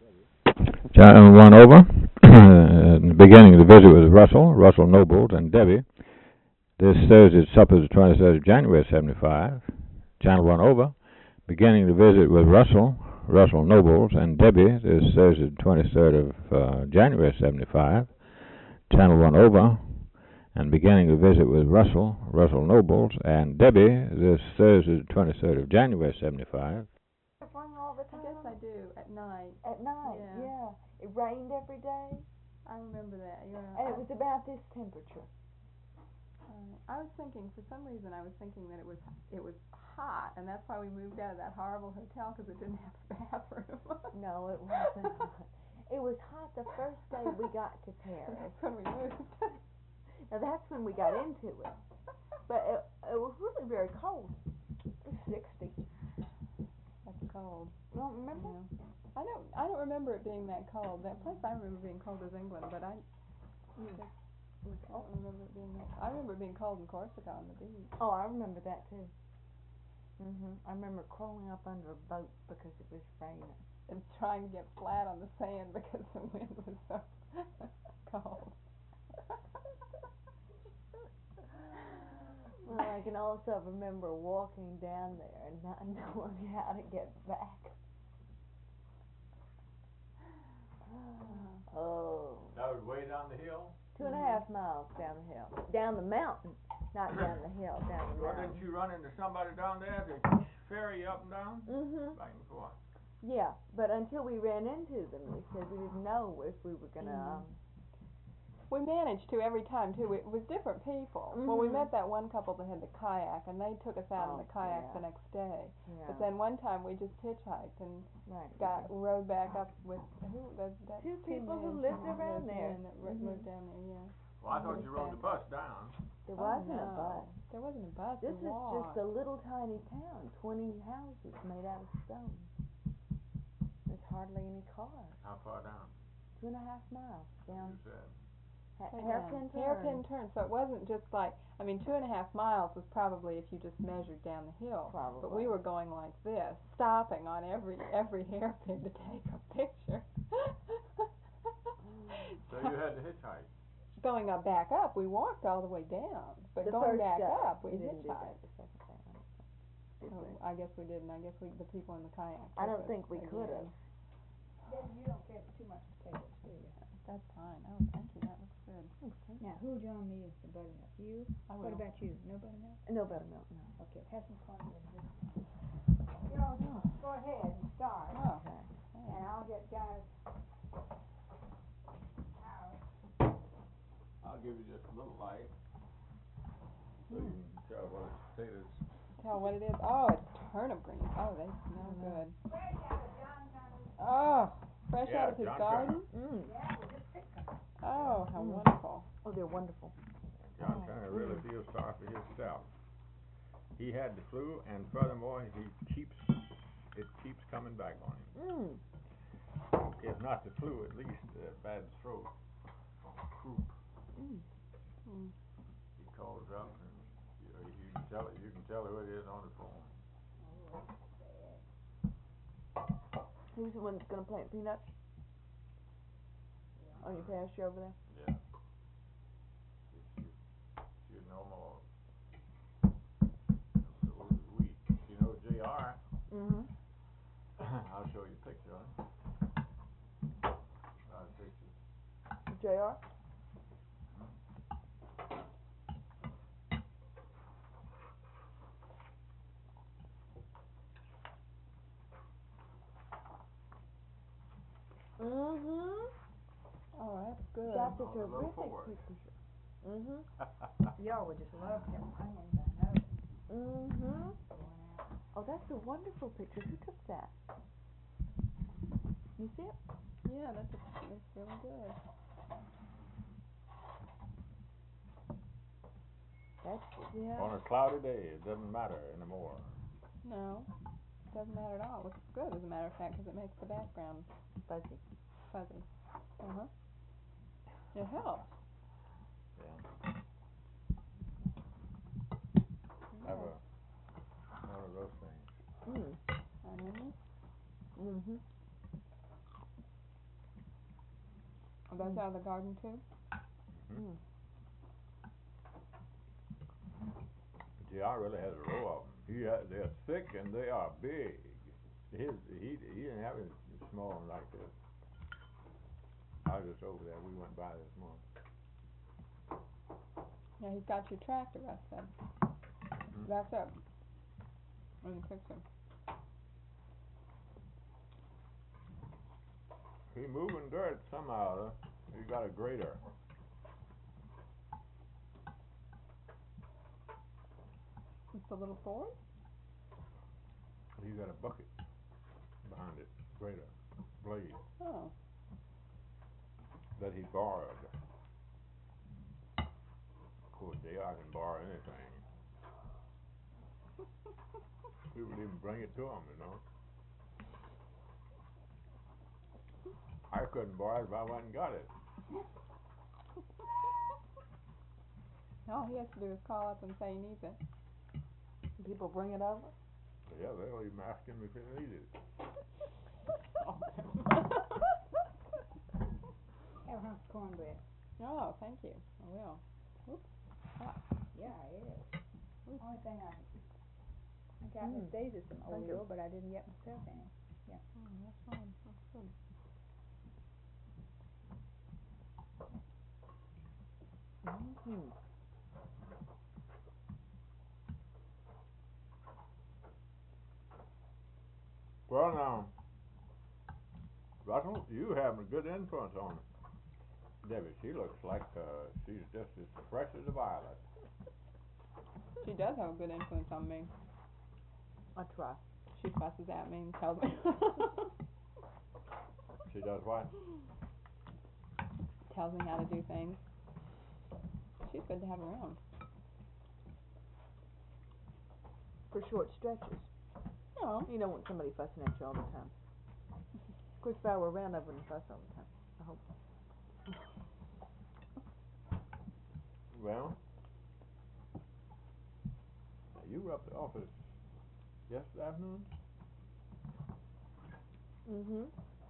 Channel 1 over. In the beginning of the visit was Russell Nobles, and Debbie. This Thursday, supper is the 23rd of January, 75. Channel 1 over. Beginning of the visit with Russell Nobles, and Debbie. This Thursday, the 23rd of January, 75. Channel 1 over. And beginning of the visit with Russell Nobles, and Debbie. This Thursday, the 23rd of January, 75. All the time? I guess I do, at night. At night, yeah. It rained every day. I remember that, yeah. And it was about this temperature. I was thinking, for some reason, that it was hot, and that's why we moved out of that horrible hotel, because it didn't have a bathroom. No, it wasn't hot. It was hot the first day we got to Paris. That's when we moved. Now that's when we got into it. But it was really very cold. It was 60. That's cold. You don't remember? Yeah. I don't remember it being that cold. That place I remember being cold is England, but I don't remember it being that. I remember it being cold in Corsica on the beach. Oh, I remember that too. I remember crawling up under a boat because it was raining. And trying to get flat on the sand because the wind was so cold. Well, I can also remember walking down there and not knowing how to get back. Oh. That was way down the hill? 2.5 miles down the hill. Down the mountain. Not down the hill, down the mountain. Didn't you run into somebody down there to ferry you up and down? Back and forth. Yeah, but until we ran into them, we said we didn't know if we were gonna. We managed to every time too. It was different people. Well, we met that one couple that had the kayak, and they took us out in the kayak the next day. Yeah. But then one time we just hitchhiked and rode back up with that two people who lived around there. That moved down there, yeah. Well, I thought you rode the bus down. There wasn't a bus. There wasn't a bus. This is just a little tiny town, 20 houses made out of stone. There's hardly any cars. How far down? 2.5 miles down. You said. Hairpin turn. So it wasn't just like, 2.5 miles was probably if you just measured down the hill. Probably. But we were going like this, stopping on every hairpin to take a picture. So you had to hitchhike. Going back up, we walked all the way down. But going back up, we hitchhiked. I guess we didn't. I guess the people in the kayak. I don't think we could have. You don't get too much potatoes, do you? That's fine. Oh, thank you. That looks good. Okay. Now, who's on the buttermilk? You? What about you? No buttermilk? No buttermilk, no. Okay, have some fun with this. Go ahead and start. Oh. Okay. And I'll get Dennis. I'll give you just a little light so you can tell what it's potatoes. Tell what it is. Oh, it's turnip greens. Oh, they smell good. Oh, fresh out of his garden? Oh, how wonderful. Oh, they're wonderful. John Turner really feels sorry for himself. He had the flu, and furthermore, it keeps coming back on him. If not the flu, at least bad throat, croup. He calls up, and you can tell who it is on the phone. Who's the one that's gonna plant peanuts? On your pasture over there? Yeah. You know more. Week. You know JR? I'll show you a picture of him. JR? Oh, that's good. That's a terrific picture. Y'all would just love him. I know. Oh, that's a wonderful picture. Who took that? You see it? Yeah, that's really good. On a cloudy day, it doesn't matter anymore. No, it doesn't matter at all. It looks good, as a matter of fact, because it makes the background Fuzzy. It helps. Yeah. Have one of those things. those out of the garden too? Mm-hmm. J.R. really has a row of them. They're thick and they are big. He didn't have any small ones like this. I was just over there. We went by this morning. Yeah, he's got your tractor, I said. That's up in the picture. He moving dirt somehow. He got a grader. It's a little Ford? He got a bucket behind it, grader, blade, Oh. that he borrowed. Of course, J.R. can borrow anything. He would even bring it to him, you know. I couldn't borrow it if I went and got it. All he has to do is call up and say he needs it. People bring it over? Yeah, they'll even ask him if he needed it. Have a hunk of cornbread. Oh, thank you. I will. Oops. Yeah, it is. Only thing I got Miss Mm. Daisy some Thank you. oatmeal, but I didn't get myself any. Oh, that's fine. That's good. Mm-hmm. Well, now, Russell, you have a good influence on Debbie. She looks like she's just as fresh as a violet. She does have a good influence on me. I try. She fusses at me and tells me. She does what? Tells me how to do things. She's good to have around. For short stretches. No. You don't want somebody fussing at you all the time. Of course, if I were around, I wouldn't fuss all the time. I hope. Well, you were up at the office yesterday afternoon? Mm-hmm.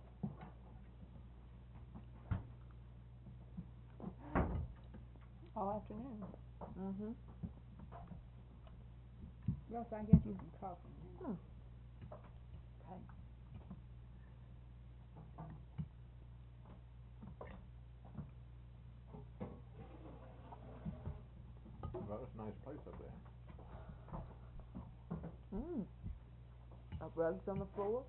All afternoon. Mm-hmm. Russ, I get you some coffee now. Okay. Well, it's a nice place up there. Mm. Rugs on the floor.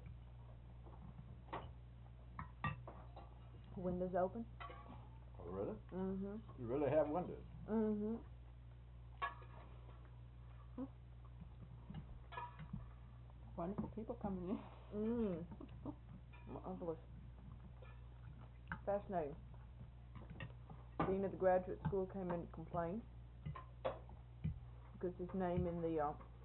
Windows open. Oh, really? Mm-hmm. You really have windows? Mm-hmm. Wonderful people coming in. Mm. Marvelous. Fascinating. Dean of the graduate school came in to complain because his name in the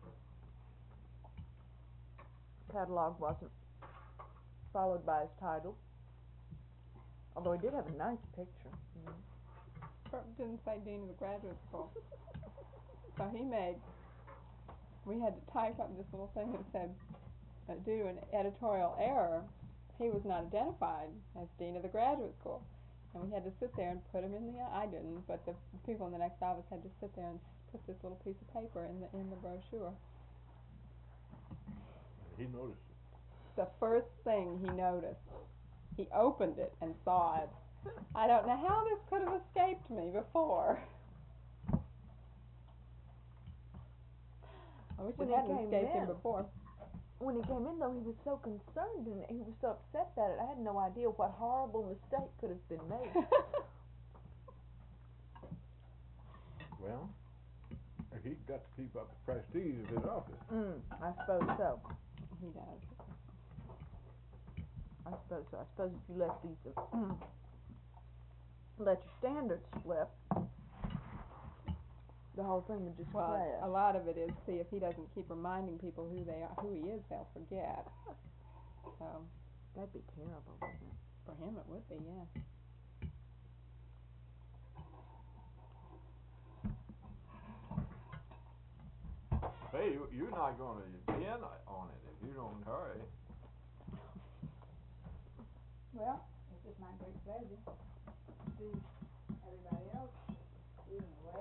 catalog wasn't followed by his title. Although he did have a nice picture. Didn't say Dean of the graduate school. So we had to type up this little thing that said, due to an editorial error, he was not identified as Dean of the graduate school. And we had to sit there and put him in I didn't, but the people in the next office had to sit there and put this little piece of paper in the brochure. And he noticed it. The first thing he noticed, he opened it and saw it. I don't know how this could have escaped me before. I wish it hadn't escaped him before. When he came in, though, he was so concerned and he was so upset about it. I had no idea what horrible mistake could have been made. Well, he got to keep up the prestige of his office. I suppose so. He does. I suppose so. I suppose if you let these let your standards slip, the whole thing would just Well, crash. a lot of it is, see, if he doesn't keep reminding people who he is, they'll forget. So That'd be terrible, wouldn't it? for him, it would be, yeah. Hey, you're not going to be in on it if you don't hurry. Well, it's just my great pleasure. see everybody else eating away.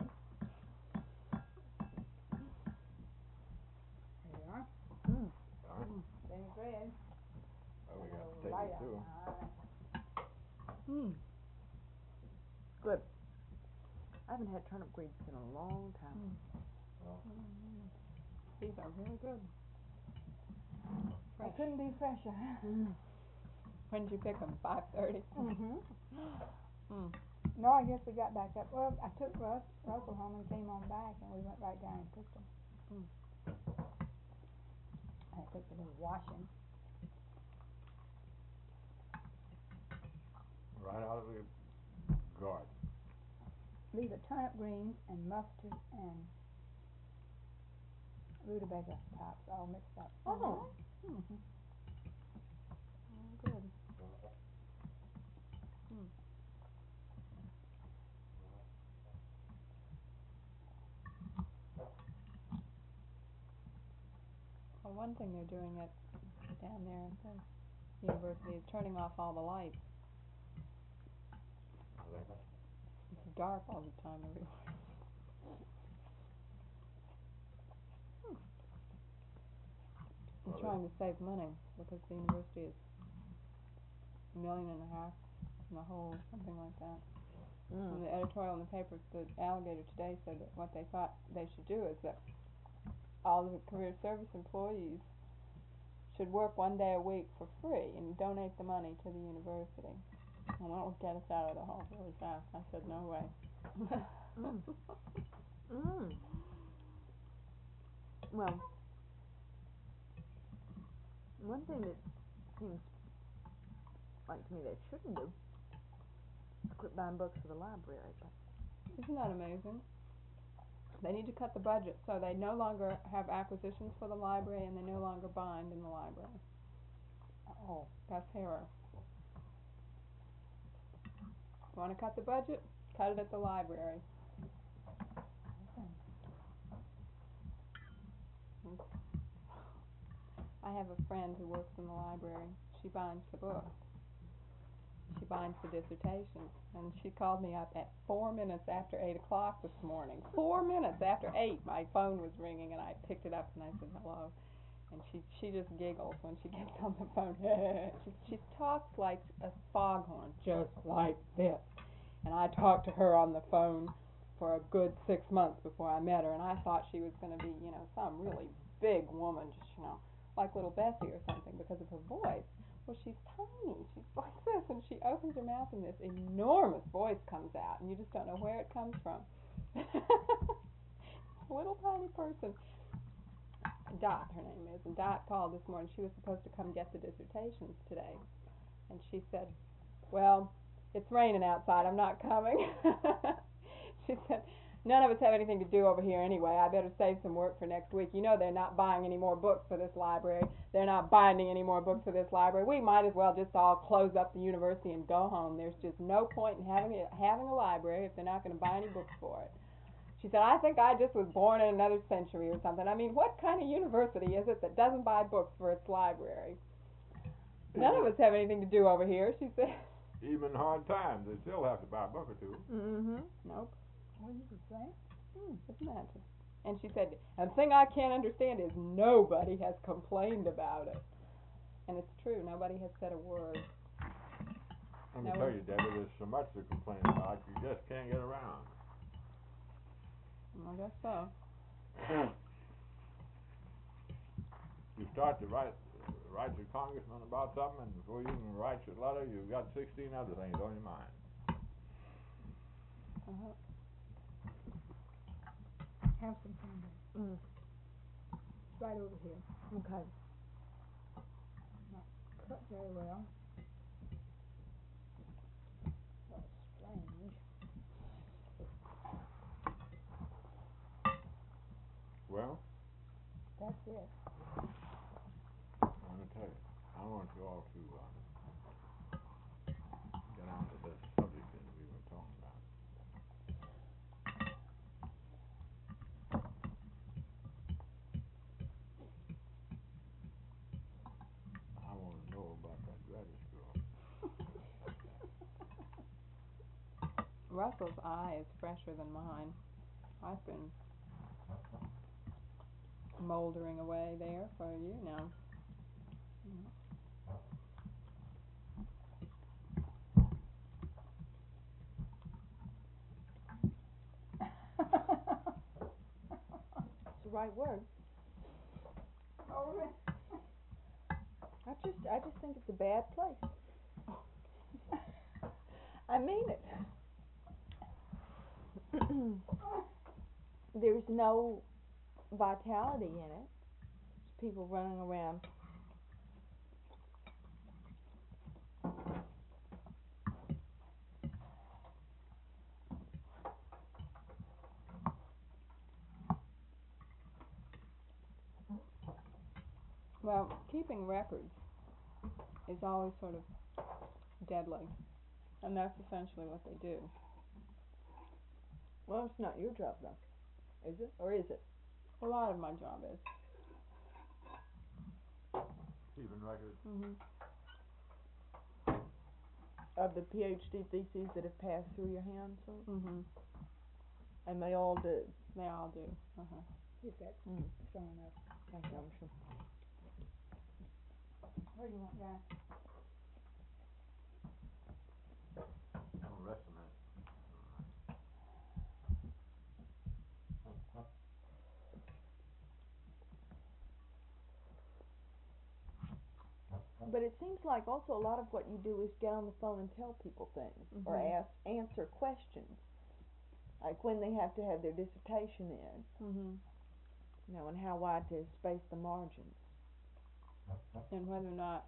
There you are. Mm. Same bread. Oh, we A got little light steak too. Mm. Good. I haven't had turnip greens in a long time. These are really good. They couldn't be fresher. When did you pick them? 5:30. Mm-hmm. Mm. No, I guess we got back up. Well, I took Russell home and came on back, and we went right down and cooked them. I took a little washing. Right out of the garden. These are turnip greens and mustard and rutabaga tops all mixed up. Oh. Mm-hmm. Good. Well, one thing they're doing down there at the university is turning off all the lights. It's dark all the time everywhere. They're trying to save money because the university is $1.5 million in the hole, something like that. And the editorial in the paper, the Alligator today, said that what they thought they should do is that all the career service employees should work 1 day a week for free and donate the money to the university. And that would get us out of the hole really fast. I said, no way. Well, one thing that seems like to me they shouldn't do is quit buying books for the library. But Isn't that amazing? They need to cut the budget so they no longer have acquisitions for the library and they no longer bind in the library. Oh. That's error. Want to cut the budget? Cut it at the library. I have a friend who works in the library. She binds the books. She binds the dissertations. And she called me up at 4 minutes after 8 o'clock this morning. 4 minutes after 8, my phone was ringing and I picked it up and I said hello. And she just giggles when she gets on the phone. she talks like a foghorn, just like this. And I talked to her on the phone for a good 6 months before I met her, and I thought she was going to be, some really big woman, just, like little Bessie or something because of her voice. Well, she's tiny. She's like this, and she opens her mouth and this enormous voice comes out, and you just don't know where it comes from. Little tiny person. Dot, her name is, and Dot called this morning. She was supposed to come get the dissertations today, and she said, well, it's raining outside, I'm not coming. She said, none of us have anything to do over here anyway. I better save some work for next week. They're not buying any more books for this library. They're not binding any more books for this library. We might as well just all close up the university and go home. There's just no point in having a library if they're not going to buy any books for it. She said, I think I just was born in another century or something. I mean, what kind of university is it that doesn't buy books for its library? None of us have anything to do over here, she said. Even in hard times, they still have to buy a book or two. Nope. What did you say? Isn't that just... And she said, and the thing I can't understand is nobody has complained about it. And it's true, nobody has said a word. Let me tell you, Debbie, there's so much to complain about, you just can't get around. I guess so. You start to write your congressman about something, and before you can write your letter, you've got 16 other things on your mind. Have some candy. Right over here. Okay. Not cut very well. That's strange. Well? That's it. I'm going to tell you, I want you all to get on to this subject that we were talking about. I want to know about that graduate school. Russell's eye is fresher than mine. I've been moldering away there for a year now. It's the right word. Oh, I just think it's a bad place. I mean it. There's no vitality in it. There's people running around. Well, keeping records is always sort of deadly, and that's essentially what they do. Well, it's not your job, though, is it? Or is it? A lot of my job is. Keeping records. Of the PhD theses that have passed through your hands, Mhm. and they all do. They all do. If that's strong enough. Thank you, I'm sure. Where do you want that? I'll rest a minute. But it seems like also a lot of what you do is get on the phone and tell people things, or answer questions, like when they have to have their dissertation in, you know, and how wide to space the margins. And whether or not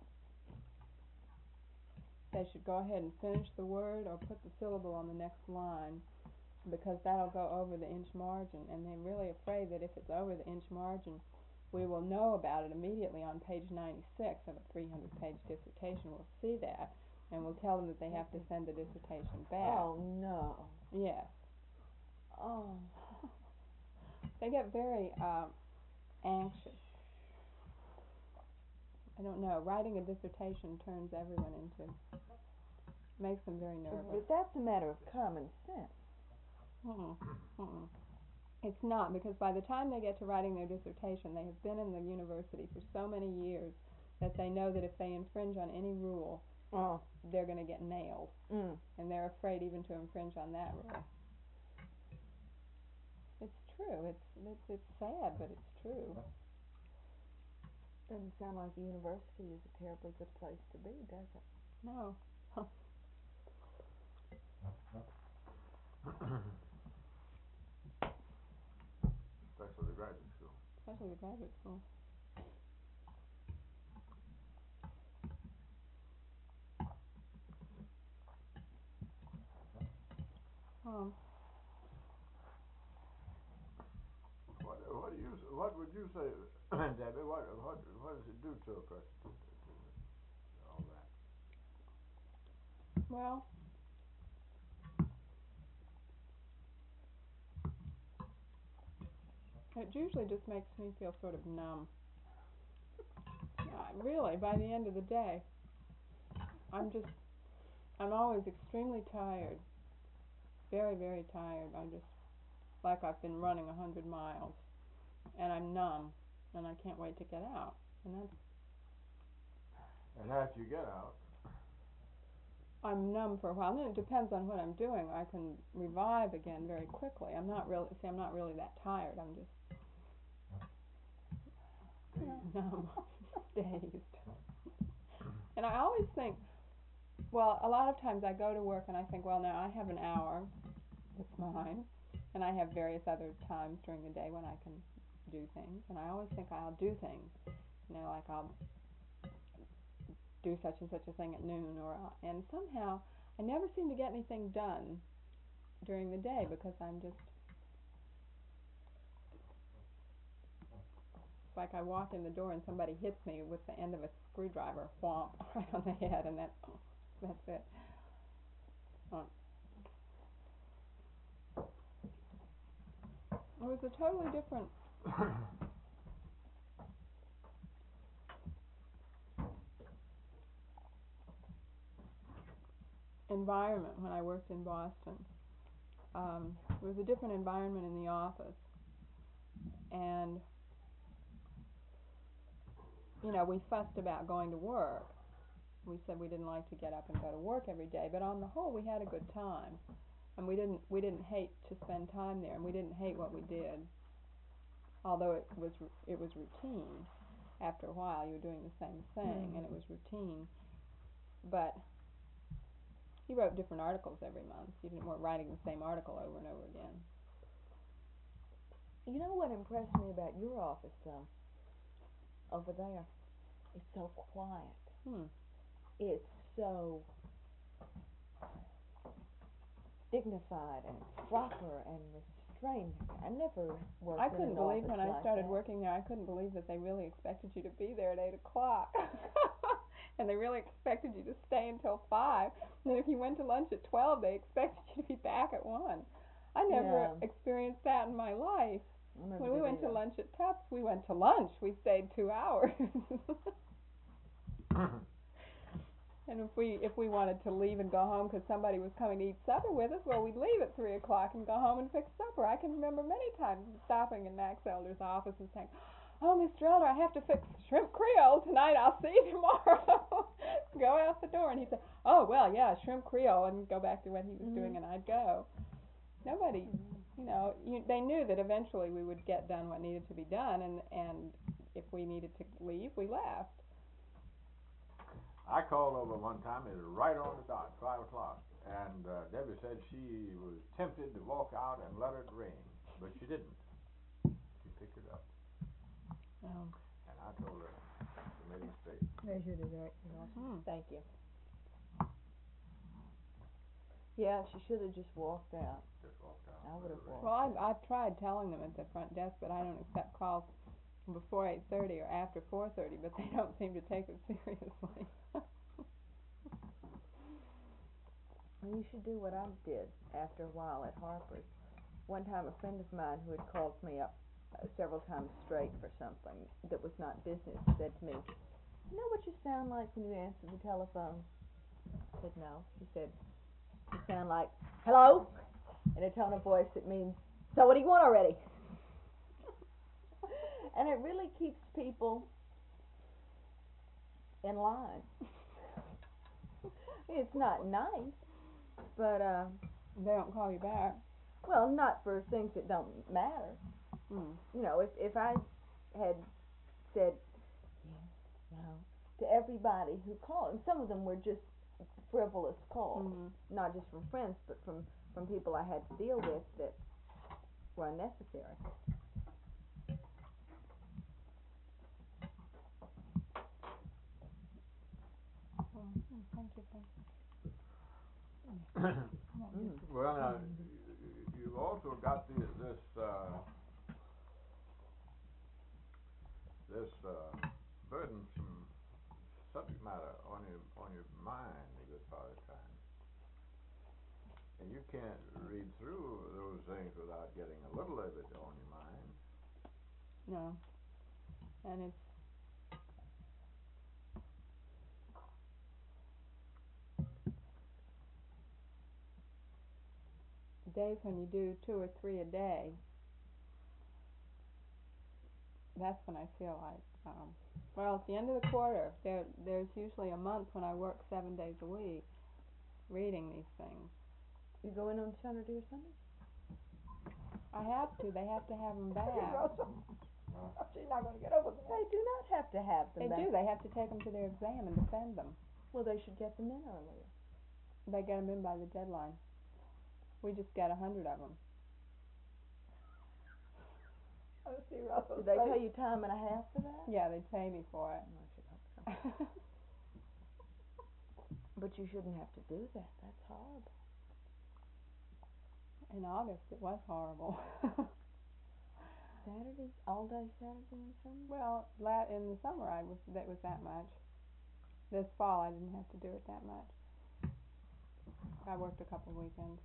they should go ahead and finish the word or put the syllable on the next line, because that'll go over the inch margin, and they're really afraid that if it's over the inch margin, we will know about it immediately on page 96 of a 300-page dissertation. We'll see that, and we'll tell them that they have to send the dissertation back. Oh, no. Yes. Oh. They get very anxious. I don't know. Writing a dissertation turns everyone makes them very nervous. But that's a matter of common sense. It's not, because by the time they get to writing their dissertation, they have been in the university for so many years that they know that if they infringe on any rule, they're going to get nailed. And they're afraid even to infringe on that rule. It's true. It's sad, but it's true. Doesn't sound like the university is a terribly good place to be, does it? No. Especially the graduate school. Especially the graduate school. What would you say, Debbie? What does it do to a person? All that. Well, it usually just makes me feel sort of numb. Really, by the end of the day, I'm always extremely tired. Very, very tired. I'm just like I've been running 100 miles, and I'm numb, and I can't wait to get out. And after you get out, I'm numb for a while. And then it depends on what I'm doing. I can revive again very quickly. I'm not really that tired. I'm just numb, dazed. And I always think, well, a lot of times I go to work and I think, well, now I have an hour. It's mine. And I have various other times during the day when I can do things. And I always think I'll do things. You know, like I'll do such and such a thing at noon, and somehow I never seem to get anything done during the day because I'm just, it's like I walk in the door and somebody hits me with the end of a screwdriver, whomp, right on the head, and that's it. It was a totally different environment when I worked in Boston. it was a different environment in the office, and you know, we fussed about going to work. We said we didn't like to get up and go to work every day, but on the whole, we had a good time, and we didn't hate to spend time there, and we didn't hate what we did. Although it was routine. After a while, you were doing the same thing, and it was routine. But he wrote different articles every month. You weren't writing the same article over and over again. You know what impressed me about your office, though? Over there, it's so quiet. It's so dignified and proper and restrained. I never worked I couldn't in an believe office when I like started that. working there, I couldn't believe that they really expected you to be there at 8 o'clock. And they really expected you to stay until 5. And then if you went to lunch at 12, they expected you to be back at 1. I never experienced that in my life. When we went to lunch at Tufts, we went to lunch. We stayed 2 hours. And if we wanted to leave and go home because somebody was coming to eat supper with us, well, we'd leave at 3 o'clock and go home and fix supper. I can remember many times stopping in Max Elder's office and saying, "Oh, Mr. Elder, I have to fix shrimp Creole tonight. I'll see you tomorrow." Go out the door, and he'd say, "Oh, well, yeah, shrimp Creole," and go back to what he was doing, and I'd go. Nobody, you know, they knew that eventually we would get done what needed to be done, and if we needed to leave, we left. I called over one time, it was right on the dot, 5 o'clock, and Debbie said she was tempted to walk out and let it rain, but she didn't. She picked it up. Oh. And I told her she made a mistake. There's your dessert. Thank you. Yeah, she should have just walked out. Just walked out. I would have walked Well, out. I've tried telling them at the front desk that I don't accept calls before 8:30 or after 4:30, but they don't seem to take it seriously. You should do what I did after a while at Harper's. One time, a friend of mine who had called me up several times straight for something that was not business said to me, "You know what you sound like when you answer the telephone?" I said, "No." He said, "You sound like, 'Hello?' in a tone of voice that means, 'So what do you want already?'" And it really keeps people in line. It's not nice, but They don't call you back. well, not for things that don't matter. You know, if I had said yes, no to everybody who called, and some of them were just frivolous calls, not just from friends, but from people I had to deal with that were unnecessary. Thank you. Well, now, you've also got this burdensome subject matter on your mind a good part of the time, and you can't read through those things without getting a little of it on your mind. No, and it's days when you do 2 or 3 a day. That's when I feel like, well, at the end of the quarter, there's usually a month when I work 7 days a week reading these things. You go in on Saturday or Sunday? I have to. They have to have them back. She's not going to get over that. They do not have to have them They back. do. They have to take them to their exam and defend them. Well, they should get them in earlier. They get them in by the deadline. We just get 100 of them. Do they pay you time and a half for that? Yeah, they pay me for it. I should hope so. But you shouldn't have to do that. That's horrible. In August, it was horrible. Saturday, all day Saturday and Sunday? Well, in the summer, that was that much. This fall, I didn't have to do it that much. I worked a couple of weekends.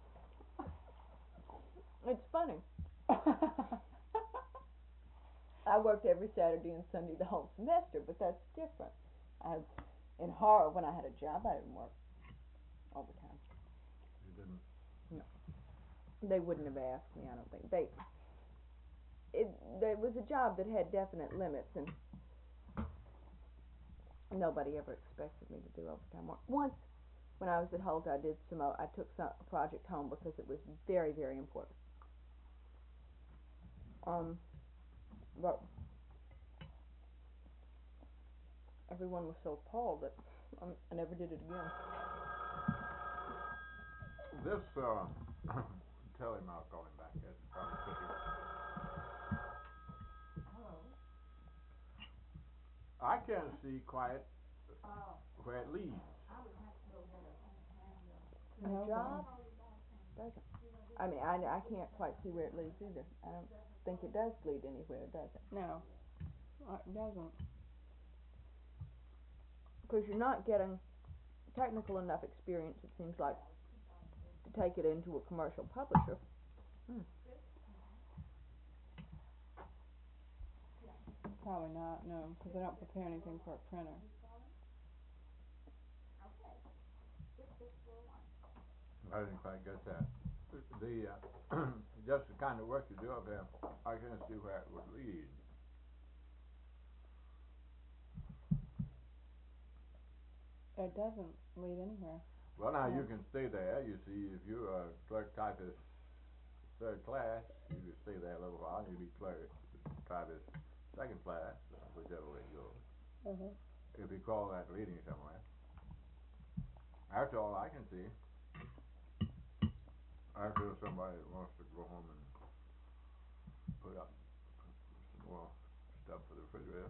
It's funny. I I worked every Saturday and Sunday the whole semester, but that's different. In horror, when I had a job, I didn't work overtime. You didn't? They wouldn't have asked me, I don't think. There was a job that had definite limits, and nobody ever expected me to do overtime work. Once, when I was at Holt, I took a project home because it was very, very important. But everyone was so appalled that I never did it again. This, tell him I'll call him back. That's probably quicker. I can't see quite where it leads. The job doesn't. I mean, I can't quite see where it leads either. I don't think it does lead anywhere, does it? No, it doesn't. Because you're not getting technical enough experience, it seems like, to take it into a commercial publisher. Probably not, no, because they don't prepare anything for a printer. I didn't quite get that. Just the kind of work you do up there, I can't see where it would lead. It doesn't lead anywhere. Well, now you can stay there. You see, if you're a clerk typist third class, you can stay there a little while. You'll be clerk typist second class, whichever way it goes. If you call that leading somewhere. That's all I can see. After somebody wants to go home and put up some more stuff for the refrigerator.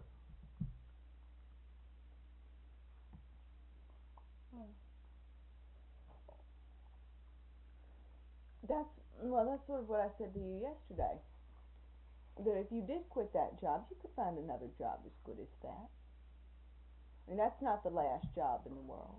That's sort of what I said to you yesterday. That if you did quit that job, you could find another job as good as that. I mean, that's not the last job in the world.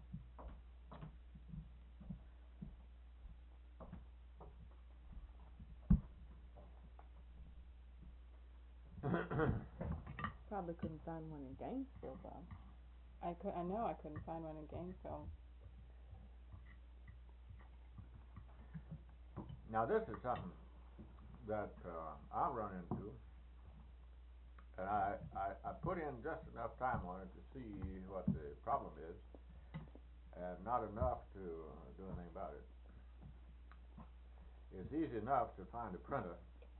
Probably couldn't find one in Gainesville, though. I know I couldn't find one in Gainesville. Now this is something that I run into, and I put in just enough time on it to see what the problem is, and not enough to do anything about it. It's easy enough to find a printer,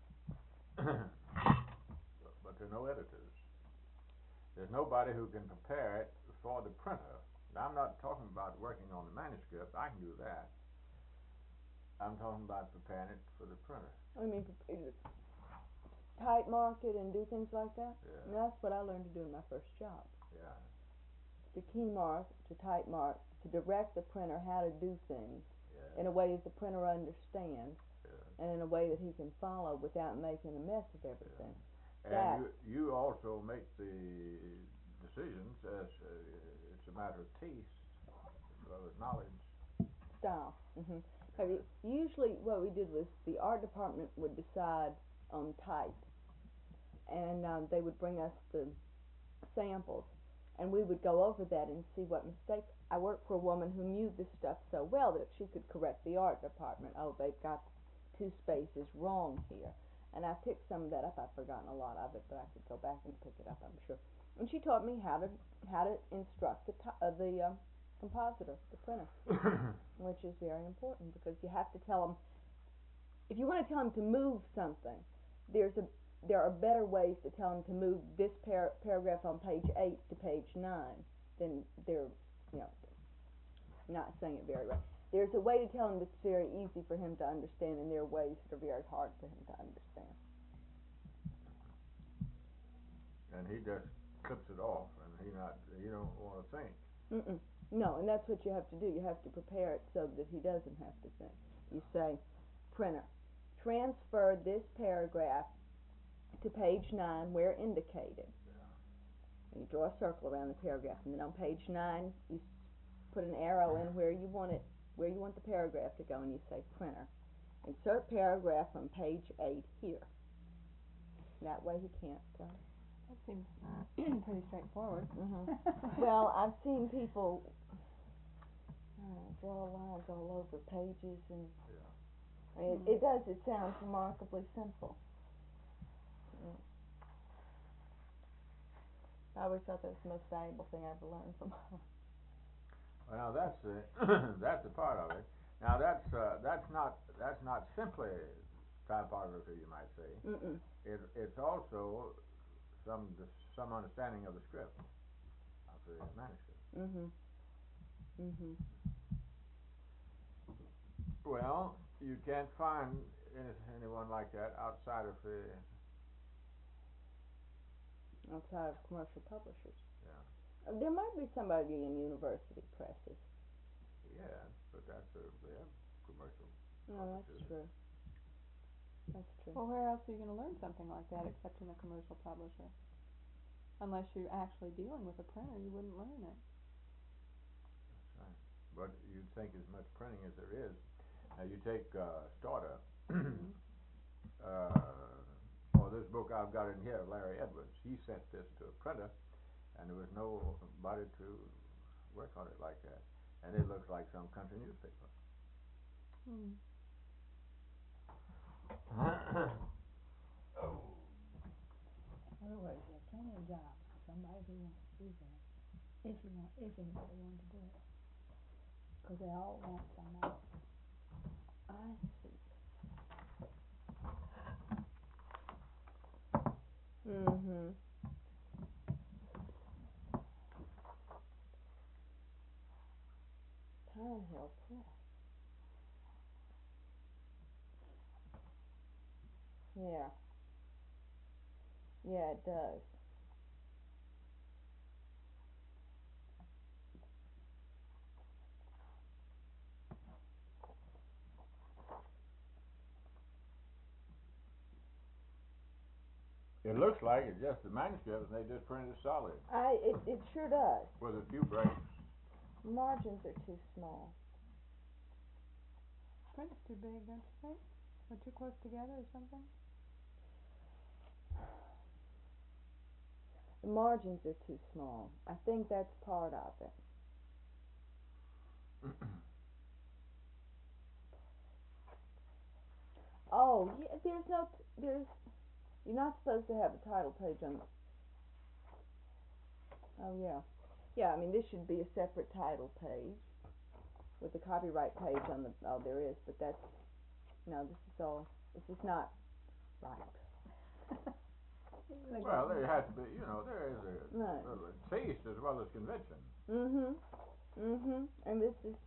but there are no editors. There's nobody who can prepare it for the printer. Now, I'm not talking about working on the manuscript. I can do that. I'm talking about preparing it for the printer. I mean, type mark it and do things like that? Yeah. And that's what I learned to do in my first job. Yeah. To key mark, to type mark, to direct the printer how to do things in Yeah. a way that the printer understands, Yeah. and in a way that he can follow without making a mess of everything. Yeah. And you also make the decisions as it's a matter of taste as well as knowledge. Style. Usually what we did was the art department would decide on type, and they would bring us the samples, and we would go over that and see what mistakes. I worked for a woman who knew this stuff so well that she could correct the art department. Oh, they've got 2 spaces wrong here. And I picked some of that up. I've forgotten a lot of it, but I could go back and pick it up, I'm sure. And she taught me how to instruct the compositor, the printer, which is very important because you have to tell them. If you want to tell them to move something, there are better ways to tell them to move this paragraph on page 8 to page 9 than they're, not saying it very right. There's a way to tell him that's very easy for him to understand, and there are ways that are very hard for him to understand. And he just clips it off, and he don't want to think. No, and that's what you have to do. You have to prepare it so that he doesn't have to think. You say, printer, transfer this paragraph to page 9 where indicated. Yeah. And you draw a circle around the paragraph, and then on page 9 you put an arrow in where you want the paragraph to go, and you say printer. Insert paragraph from page 8 here. That way he can't. That seems pretty straightforward. Well, I've seen people draw lines all over pages, and it does. It sounds remarkably simple. I always thought that was the most valuable thing I ever learned from her. Well, now that's that's a part of it. Now that's not simply typography, you might say. It's also some understanding of the script of the manuscript. Well, you can't find anyone like that outside of commercial publishers. Yeah. There might be somebody in university presses. Yeah, but they have commercial. No, that's true. That's true. Well, where else are you going to learn something like that except in a commercial publisher? Unless you're actually dealing with a printer, you wouldn't learn it. That's right. But you'd think as much printing as there is. Now you take Starter. This book I've got in here, Larry Edwards. He sent this to a printer, and there was nobody to work on it like that, and it looks like some country newspaper. Otherwise, there's plenty of jobs for somebody who wants to do that. If anybody wanted to do it, because they all want somebody. I see. Pine Hill Press. Yeah. Yeah, it does. It looks like it's just the manuscript, and they just printed it solid It sure does. with a few breaks. Margins are too small. Print's too big, don't you think? Or too close together or something? The margins are too small. I think that's part of it. Oh, yeah, you're not supposed to have a title page on. Oh, yeah. Yeah, I mean, this should be a separate title page with the copyright page on the. Oh, there is, but this is not right. Well, there has to be, there is a taste as well as convention. And this is.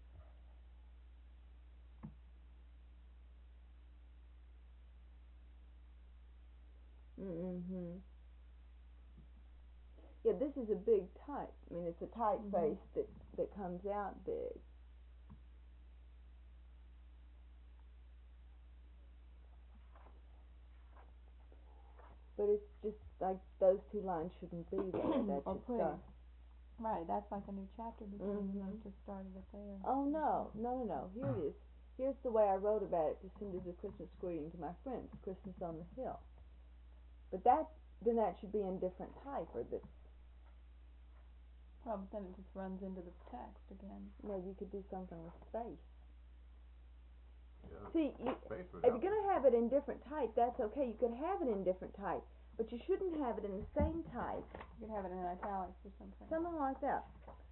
Yeah, this is a big type. I mean, it's a typeface that comes out big. But it's just like those two lines shouldn't be there. That should start. Right, that's like a new chapter between them. Just started it there. Oh no. Here it is. Here's the way I wrote about it to send as a Christmas greeting to my friends. Christmas on the Hill. But that should be in different type, or this. Well, but then it just runs into the text again. Well, you could do something with space. Yeah, See, if you're going to have it in different type, that's okay. You could have it in different type, but you shouldn't have it in the same type. You could have it in italics or something. Something like that.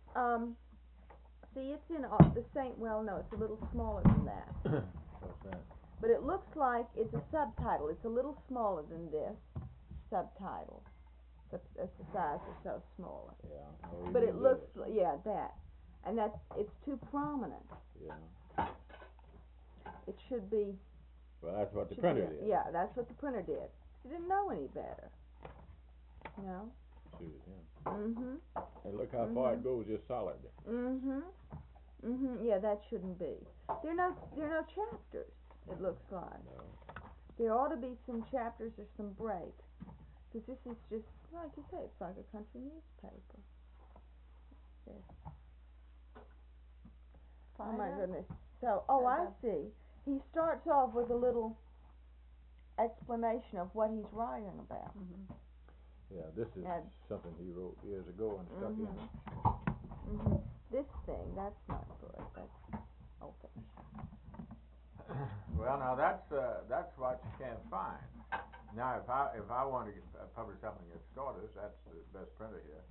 See, it's in the same. Well, no, it's a little smaller than that. What's that? But it looks like it's a subtitle. It's a little smaller than this subtitle. That's the size is so smaller. Yeah. But it looks, that, and it's too prominent. Yeah. It should be. Well, that's what the printer did. Yeah, that's what the printer did. She didn't know any better. No. She was, yeah. And look how far it goes, just solid. Yeah, that shouldn't be. There are no chapters. It looks like. No. There ought to be some chapters or some breaks, because this is just like you say. It's like a country newspaper. Yes. Oh my goodness. So, I see. He starts off with a little explanation of what he's writing about. Yeah, this is And- something he wrote years ago and stuck in. This thing, that's not good. That's old-fashioned. Well, now that's what you can't find. Now, if I want to publish something at Stortus, that's the best printer here.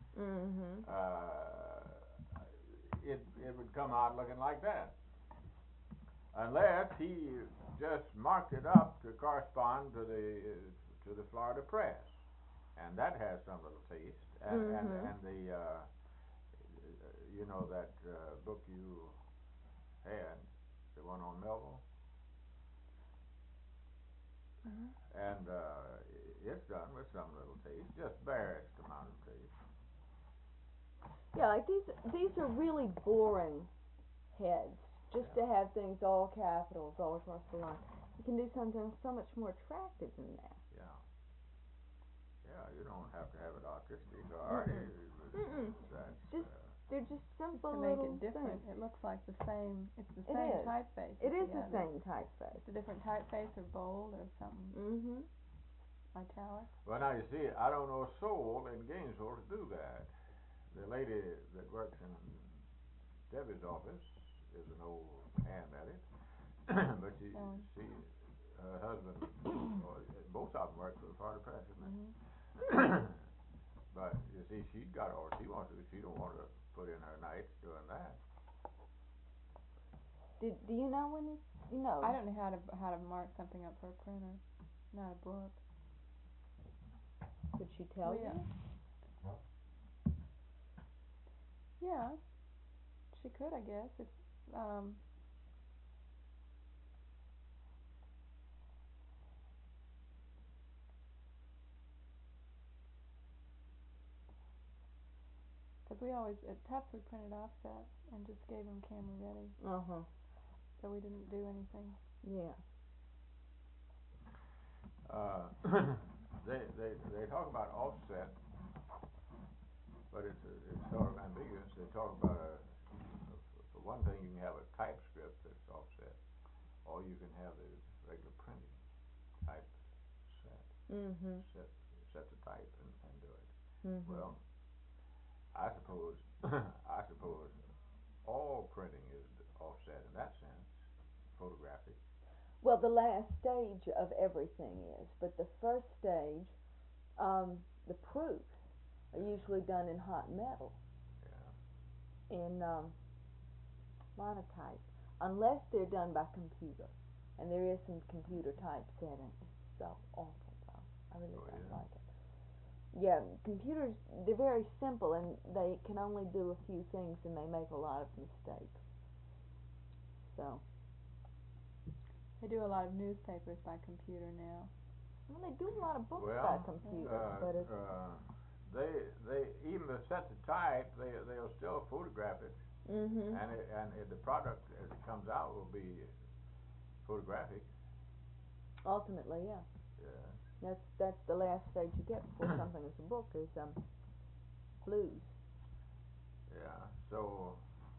It would come out looking like that, unless he just marked it up to correspond to the Florida Press, and that has some little taste. And the you know that book you had, the one on Melville. And it's done with some little taste, just barest amount of taste. Yeah, like these are really boring heads. Just to have things all capitals all across the line. You can do something so much more attractive than that. Yeah. Yeah, you don't have to have it artistic or arty. Just they're just simple to make little it different, things. it looks like the same. It's the It same is. typeface. It is the the same typeface. It's a different typeface or bold or something. Italic. Well, now you see, I don't know a soul in Gainesville to do that. The lady that works in Debbie's office is an old hand at it, but her husband, both of them work for the Florida Press, isn't it? But you see, she's got all she wants to do. She don't want to put in her nights doing that. Do you know when you know? I don't know how to mark something up for a printer, not a book. Could she tell you? Yeah, she could, I guess. It's because we always at Tufts we printed offset and just gave them camera ready, so we didn't do anything. Yeah. They talk about offset, but it's sort of ambiguous. They talk about for one thing, you can have a typescript that's offset, or you can have the regular printing type set. Set the type and do it. Well, I suppose all printing is offset in that sense, photographic. Well, the last stage of everything is, but the first stage, the proofs are usually done in hot metal. Yeah. In monotype, unless they're done by computer, and there is some computer typesetting. It's so awful, though. I really don't like it. Yeah, computers, they're very simple, and they can only do a few things, and they make a lot of mistakes. So. They do a lot of newspapers by computer now. Well, they do a lot of books by computer, but it's they even the set to type, they'll still photograph it, and the product as it comes out will be photographic. Ultimately, yeah. Yeah. That's the last stage you get before something is a book is blues. Yeah. So.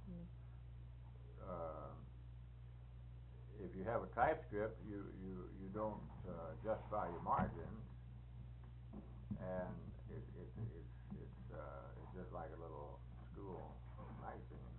If you have a typescript, you don't justify your margins, and it's just like a little school magazine,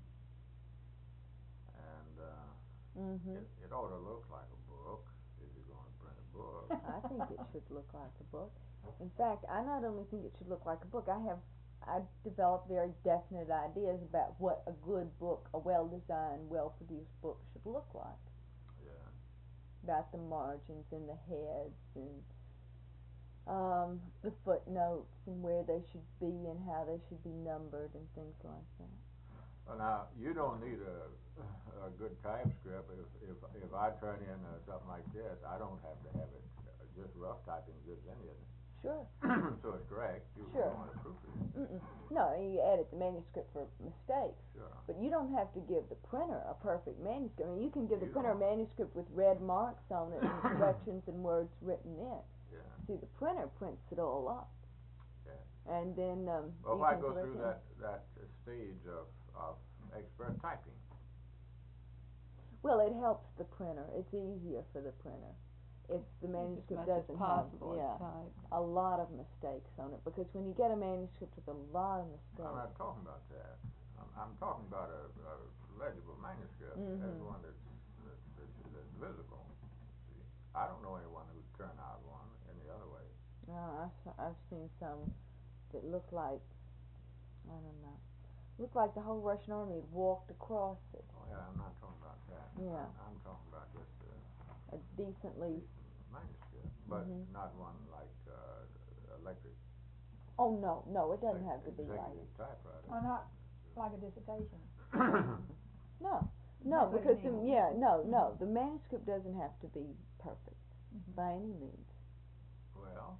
and it ought to look like a book if you're going to print a book. I think it should look like a book. In fact, I not only think it should look like a book, I've developed very definite ideas about what a good book, a well-designed, well-produced book should look like. About the margins and the heads and the footnotes and where they should be and how they should be numbered and things like that. Well, now you don't need a good typescript. If I turn in something like this, I don't have to have it just rough typing good as any of it. Sure. So it's correct. You Sure. don't want to proofread. No, you edit the manuscript for mistakes. Sure. But you don't have to give the printer a perfect manuscript. I mean, you can give the printer a manuscript with red marks on it and corrections and words written in. Yeah. See, the printer prints it all up. Yeah. And then well, you why can go correct through it. that stage of expert typing? Well, it helps the printer. It's easier for the printer. if the as manuscript much as doesn't possible have, is typed. a lot of mistakes on it, because when you get a manuscript with a lot of I'm mistakes. not talking about that. I'm talking about a legible manuscript, as one that's visible. See, I don't know anyone who'd turn out one any other way. No, I've seen some that look like, I don't know, look like the whole Russian army had walked across it. Oh yeah, I'm not talking about that. Yeah. I'm talking about just A decently. manuscript, but Mhm. not one like electric. Oh no, it doesn't have to be like. Executive typewriter. Or not like a dissertation. No, That's what because you mean. no, the manuscript doesn't have to be perfect by any means. Well,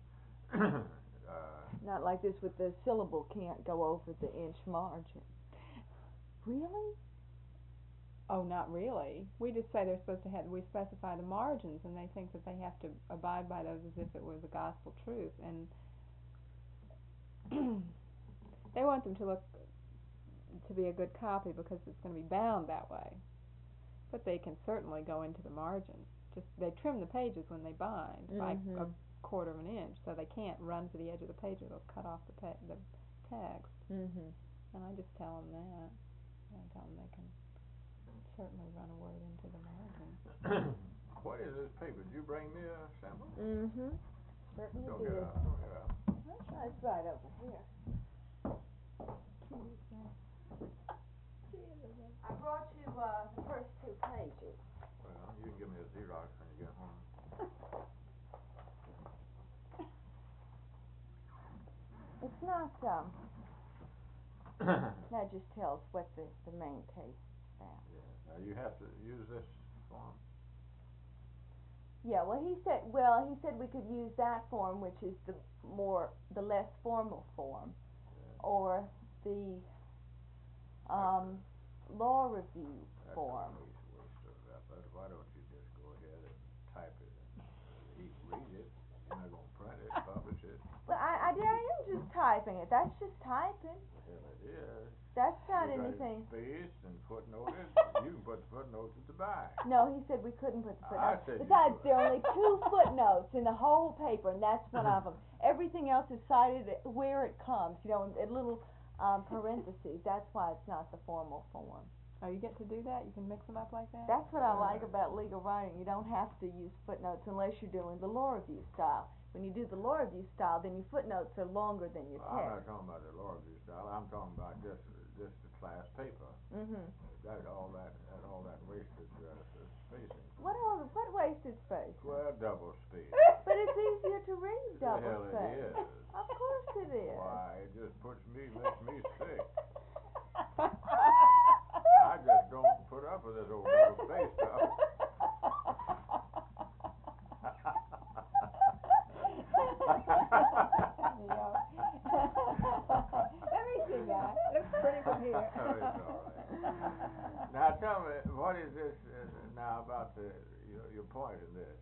Not like this with the syllable can't go over the inch margin. Really? Oh, not really. We just say they're supposed to have, we specify the margins, and they think that they have to abide by those as if it was the gospel truth, and they want them to look to be a good copy because it's going to be bound that way. But they can certainly go into the margins. Just they trim the pages when they bind by a quarter of an inch, so they can't run to the edge of the page, or they'll cut off the text. Mhm. And I just tell them that. I tell them they can certainly run a word into the margin. what is this paper? Did you bring me a sample? Mhm. Certainly Go did. get out. Go get out. It's right over here. I brought you the first 2 pages. Well, you can give me a Xerox when you get home. It's not that just tells what the main case is about. Yeah. Now you have to use this form. Yeah, he said we could use that form, which is the less formal form, or the law review form. That's a waste of effort. Why don't you just go ahead and type it and he can read it? You're not gonna print it, publish it. Well, I am just typing it. That's just typing. The hell it is. That's not You got anything. it spaced and footnoted. You can put the footnotes at the back. No, he said we couldn't put the I footnotes. said you Besides, could. there are only 2 footnotes in the whole paper, and that's one of them. Everything else is cited where it comes, in little parentheses. That's why it's not the formal form. Oh, you get to do that? You can mix them up like that? That's what I like about legal writing. You don't have to use footnotes unless you're doing the law review style. When you do the law review style, then your footnotes are longer than your I'm text. not talking about the law review style. I'm talking about just the class paper. Mhm. That all that wasted spacing. What wasted space? Well, double space. But it's easier to read The double hell space. it is. Of course it is. Why, it just makes me sick. I just don't put up with this old double space stuff. Let me see that. Looks pretty from here. Oh, it's all right. Now tell me, what is this now about your point in this?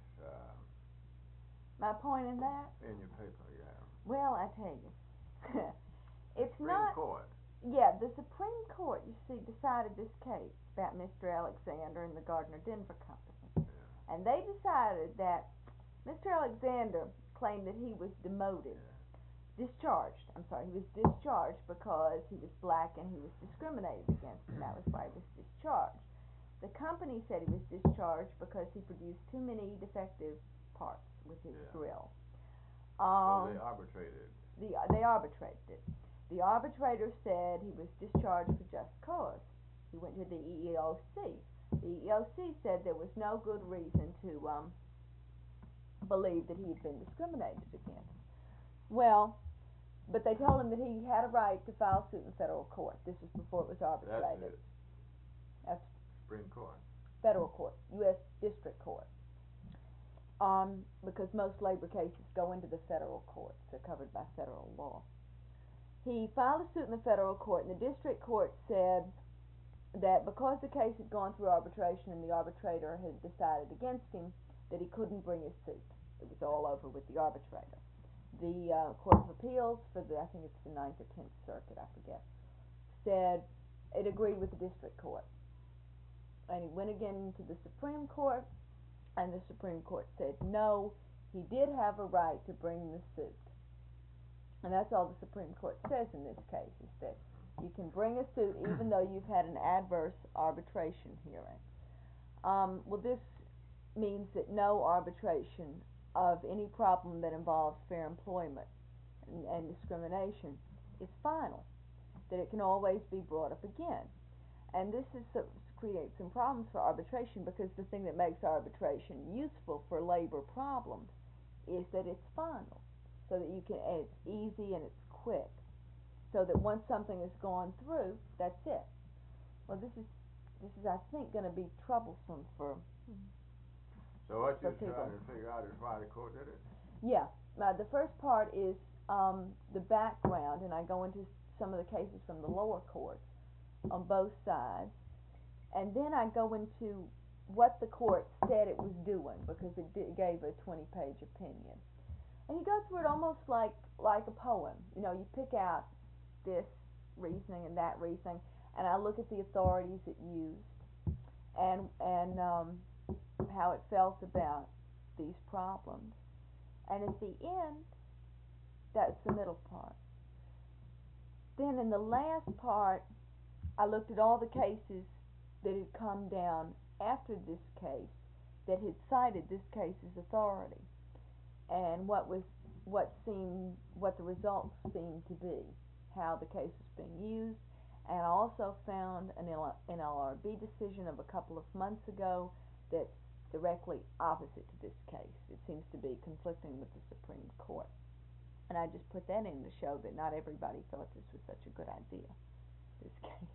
My point in that? In your paper, yeah. Well, I tell you, it's Supreme not. Court. Yeah, the Supreme Court, you see, decided this case about Mr. Alexander and the Gardner-Denver Company. Yeah. And they decided that Mr. Alexander claimed that he was demoted. Yeah. He was discharged because he was black and he was discriminated against, and that was why he was discharged. The company said he was discharged because he produced too many defective parts with his drill. So they arbitrated. They arbitrated it. The arbitrator said he was discharged for just cause. He went to the EEOC. The EEOC said there was no good reason to believe that he had been discriminated against. Well, but they told him that he had a right to file suit in federal court. This was before it was arbitrated. That's Supreme Court. Federal court, U.S. District Court. Because most labor cases go into the federal courts. They're covered by federal law. He filed a suit in the federal court, and the district court said that because the case had gone through arbitration and the arbitrator had decided against him, that he couldn't bring his suit. It was all over with the arbitrator. The Court of Appeals for I think it's the 9th or 10th Circuit, I forget, said it agreed with the district court. And he went again to the Supreme Court, And the Supreme Court said no, he did have a right to bring the suit. And that's all the Supreme Court says in this case, is that you can bring a suit even though you've had an adverse arbitration hearing. Well, this means that no arbitration of any problem that involves fair employment and discrimination is final, that it can always be brought up again. And this creates some problems for arbitration, because the thing that makes arbitration useful for labor problems is that it's final, so that you can, and it's easy and it's quick, so that once something has gone through, that's it. Well, this is I think going to be troublesome for. So what you're people. trying to figure out is why the court did it? Yeah. The first part is the background, and I go into some of the cases from the lower courts on both sides, and then I go into what the court said it was doing, because it gave a 20-page opinion. And you go through it almost like a poem. You know, you pick out this reasoning and that reasoning, and I look at the authorities it used and how it felt about these problems. And at the end, that's the middle part. Then in the last part, I looked at all the cases that had come down after this case that had cited this case's authority, and what the results seemed to be, how the case was being used. And I also found an NLRB decision of a couple of months ago that's directly opposite to this case. It seems to be conflicting with the Supreme Court. And I just put that in to show that not everybody thought this was such a good idea, this case.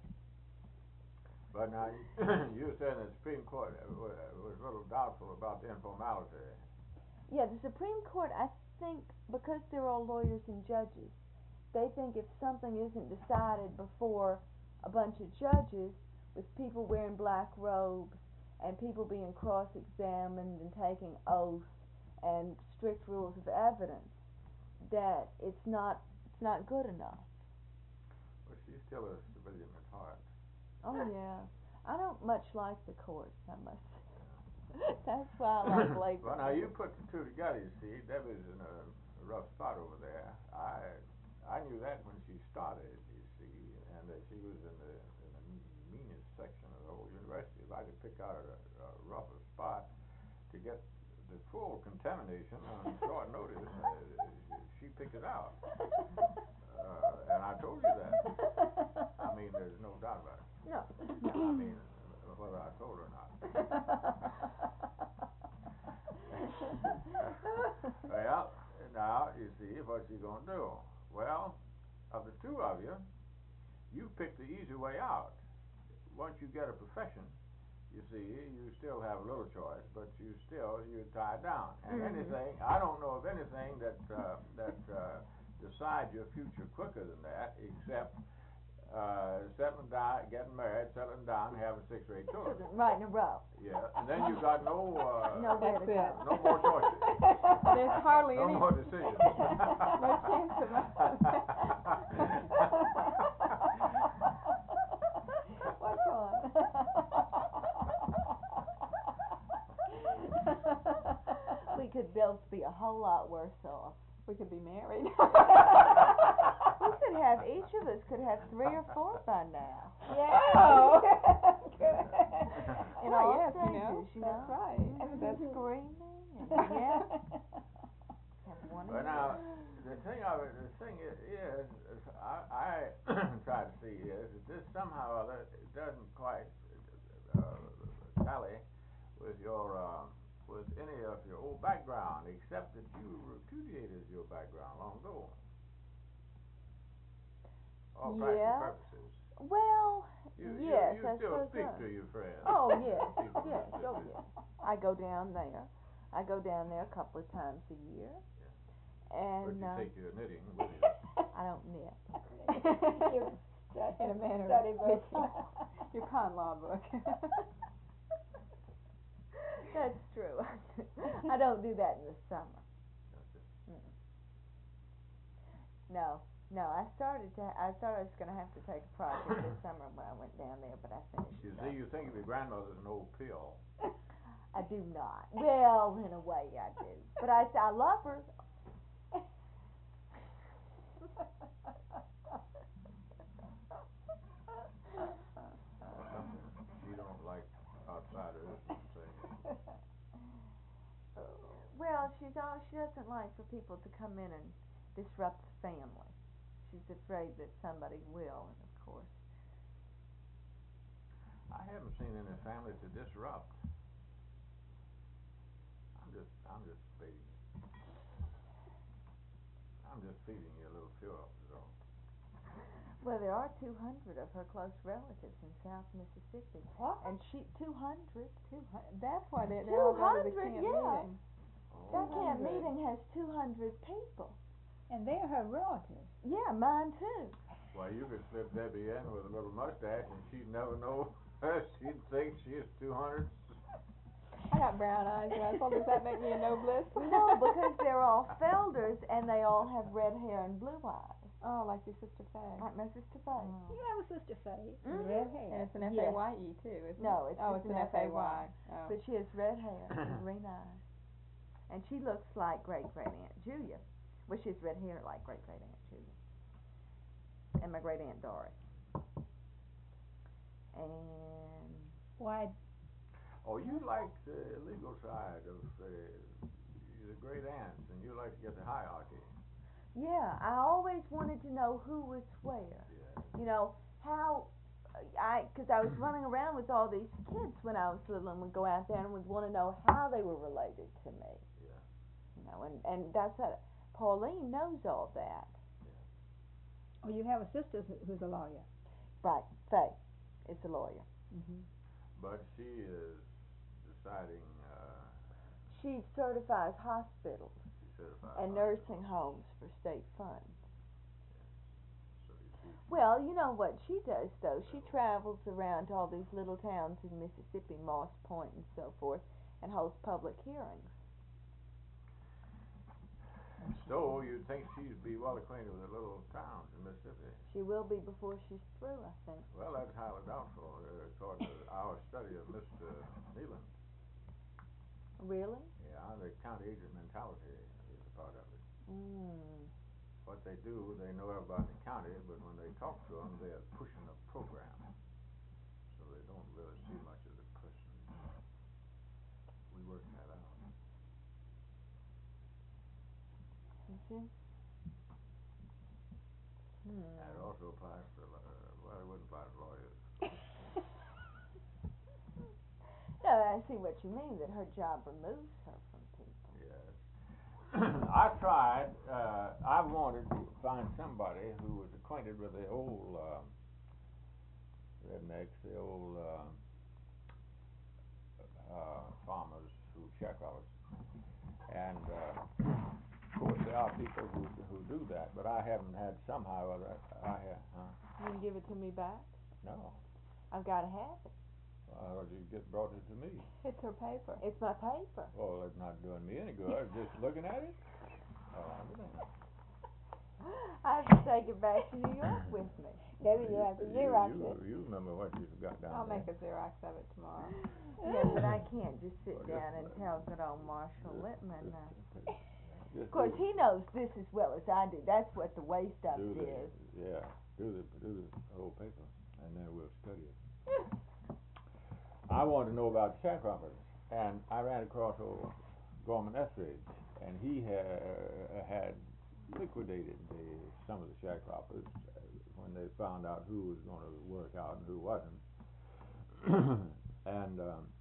But now, you said the Supreme Court was a little doubtful about the informality. Yeah, the Supreme Court, I think, because they're all lawyers and judges, they think if something isn't decided before a bunch of judges, with people wearing black robes and people being cross-examined and taking oaths and strict rules of evidence, that it's not good enough. Well, she's still a civilian at heart. Oh yeah, I don't much like the courts, I must say. That's why I like labor. Well, now you put the two together. You see, Debbie's in a rough spot over there. I knew that when she started, you see, and that she was in the meanest section of the whole university. If I could pick out a rougher spot to get the full contamination on short notice, she picked it out. And I told you that. I mean, there's no doubt about it. No. I mean, whether I told her or not. Well, now, you see, what you going to do? Well, of the two of you, you pick the easy way out. Once you get a profession, you see, you still have a little choice, but you're tied down. And anything, I don't know of anything that decides your future quicker than that, except settling down, getting married, settling down, having 6 or 8 children. Right in a row. Yeah, and then you've got no Nowhere to go. no more choices. There's hardly No any. more decisions. No chance of What's on? We could both be a whole lot worse off. We could be married. We could have, each of us could have 3 or 4 by now. Yeah. In Oh, all yes, stages, you know. That's right. That's screaming and yeah. Have one But now, the thing is I try to see is that this somehow or other doesn't quite tally with your with any of your old background, except that you repudiated your background long ago. All practical purposes. Well, yes, you I still suppose speak so. to your friends. Oh, yes, People in yes, this oh, business. yes. I go down there. I go down there a couple of times a year. But And you take your knitting with you. I don't knit. In a manner. Study book. Your con law book. That's true. I don't do that in the summer. No. I thought I was going to have to take a project this summer when I went down there, but I finished You it see, up. you think of your grandmother as an old pill. I do not. Well, in a way I do. But I say I love her. She don't like outsiders and things. Well, she doesn't like for people to come in and disrupt the family. She's afraid that somebody will, and of course. I haven't seen any family to disrupt. I'm just feeding. I'm just feeding you a little fuel, is all. Well, there are 200 of her close relatives in South Mississippi. What? And she 200. That's why they all go to the 200, camp yeah. meeting. That camp 200. meeting has 200 people. And they're her relatives. Yeah, mine too. Well, you could slip Debbie in with a little mustache and she'd never know. She'd think she's 200. I got brown eyes, and I told her, does that make me a noblesse? No, because they're all Felders and they all have red hair and blue eyes. Oh, like your sister Faye. Like my sister Faye. You have a sister Faye, Mhm. red hair. And it's an Yes. F-A-Y-E too, isn't No, it? it's oh, just it's an an F-A-Y. Oh. But she has red hair and green eyes. And she looks like great-great-aunt Julia. Well, she has red hair like great-great-aunt Julia. And my great-aunt Doris. And... Why, Oh, you like the legal side of the great aunts, and you like to get the hierarchy. yeah, I always wanted to know who was where. Yeah. You know, how... Because I was running around with all these kids when I was little and would go out there and would want to know how they were related to me. Yeah. You know, and that's what... Pauline knows all that. oh, you have a sister who's a lawyer. Right, Faye is a lawyer. Mm-hmm. But she is deciding, She certifies hospitals she certified. and nursing homes for state funds. So you see. Well, you know what she does, though? She travels around to all these little towns in Mississippi, Moss Point and so forth, and holds public hearings. So you'd think she'd be well acquainted with the little towns in Mississippi. She will be before she's through, I think. Well, that's highly doubtful, according to our study of Mr. Neeland. Really? Yeah, the county agent mentality is a part of it. Mm. What they do, they know everybody in the county, but when they talk to them, they're pushing a program. So they don't really see much of the person. We work that out. You see? And it also applies to, well, it wouldn't apply to lawyers. No, I see what you mean, that her job removes her from people. Yes. I tried, I wanted to find somebody who was acquainted with the old rednecks, the old farmers who sharecroppers. And of course there are people who do that, but I haven't had somehow or other, You can give it to me back? no. I've got to have it. You brought it to me. It's her paper. It's my paper. Well, it's not doing me any good, just looking at it. I have to take it back to New York with me. Maybe you have to Xerox it. You remember what you've got down I'll there. make a Xerox of it tomorrow. Yeah, but I can't just sit Well, down and just- tell good old Marshall Lippman. Just Of course, do- he knows this as well as I do. That's what the way stuff do the- is. Yeah, do the whole paper, and then we'll study it. I wanted to know about sharecroppers, and I ran across old Gorman Etheridge, and he had liquidated some of the sharecroppers when they found out who was going to work out and who wasn't. And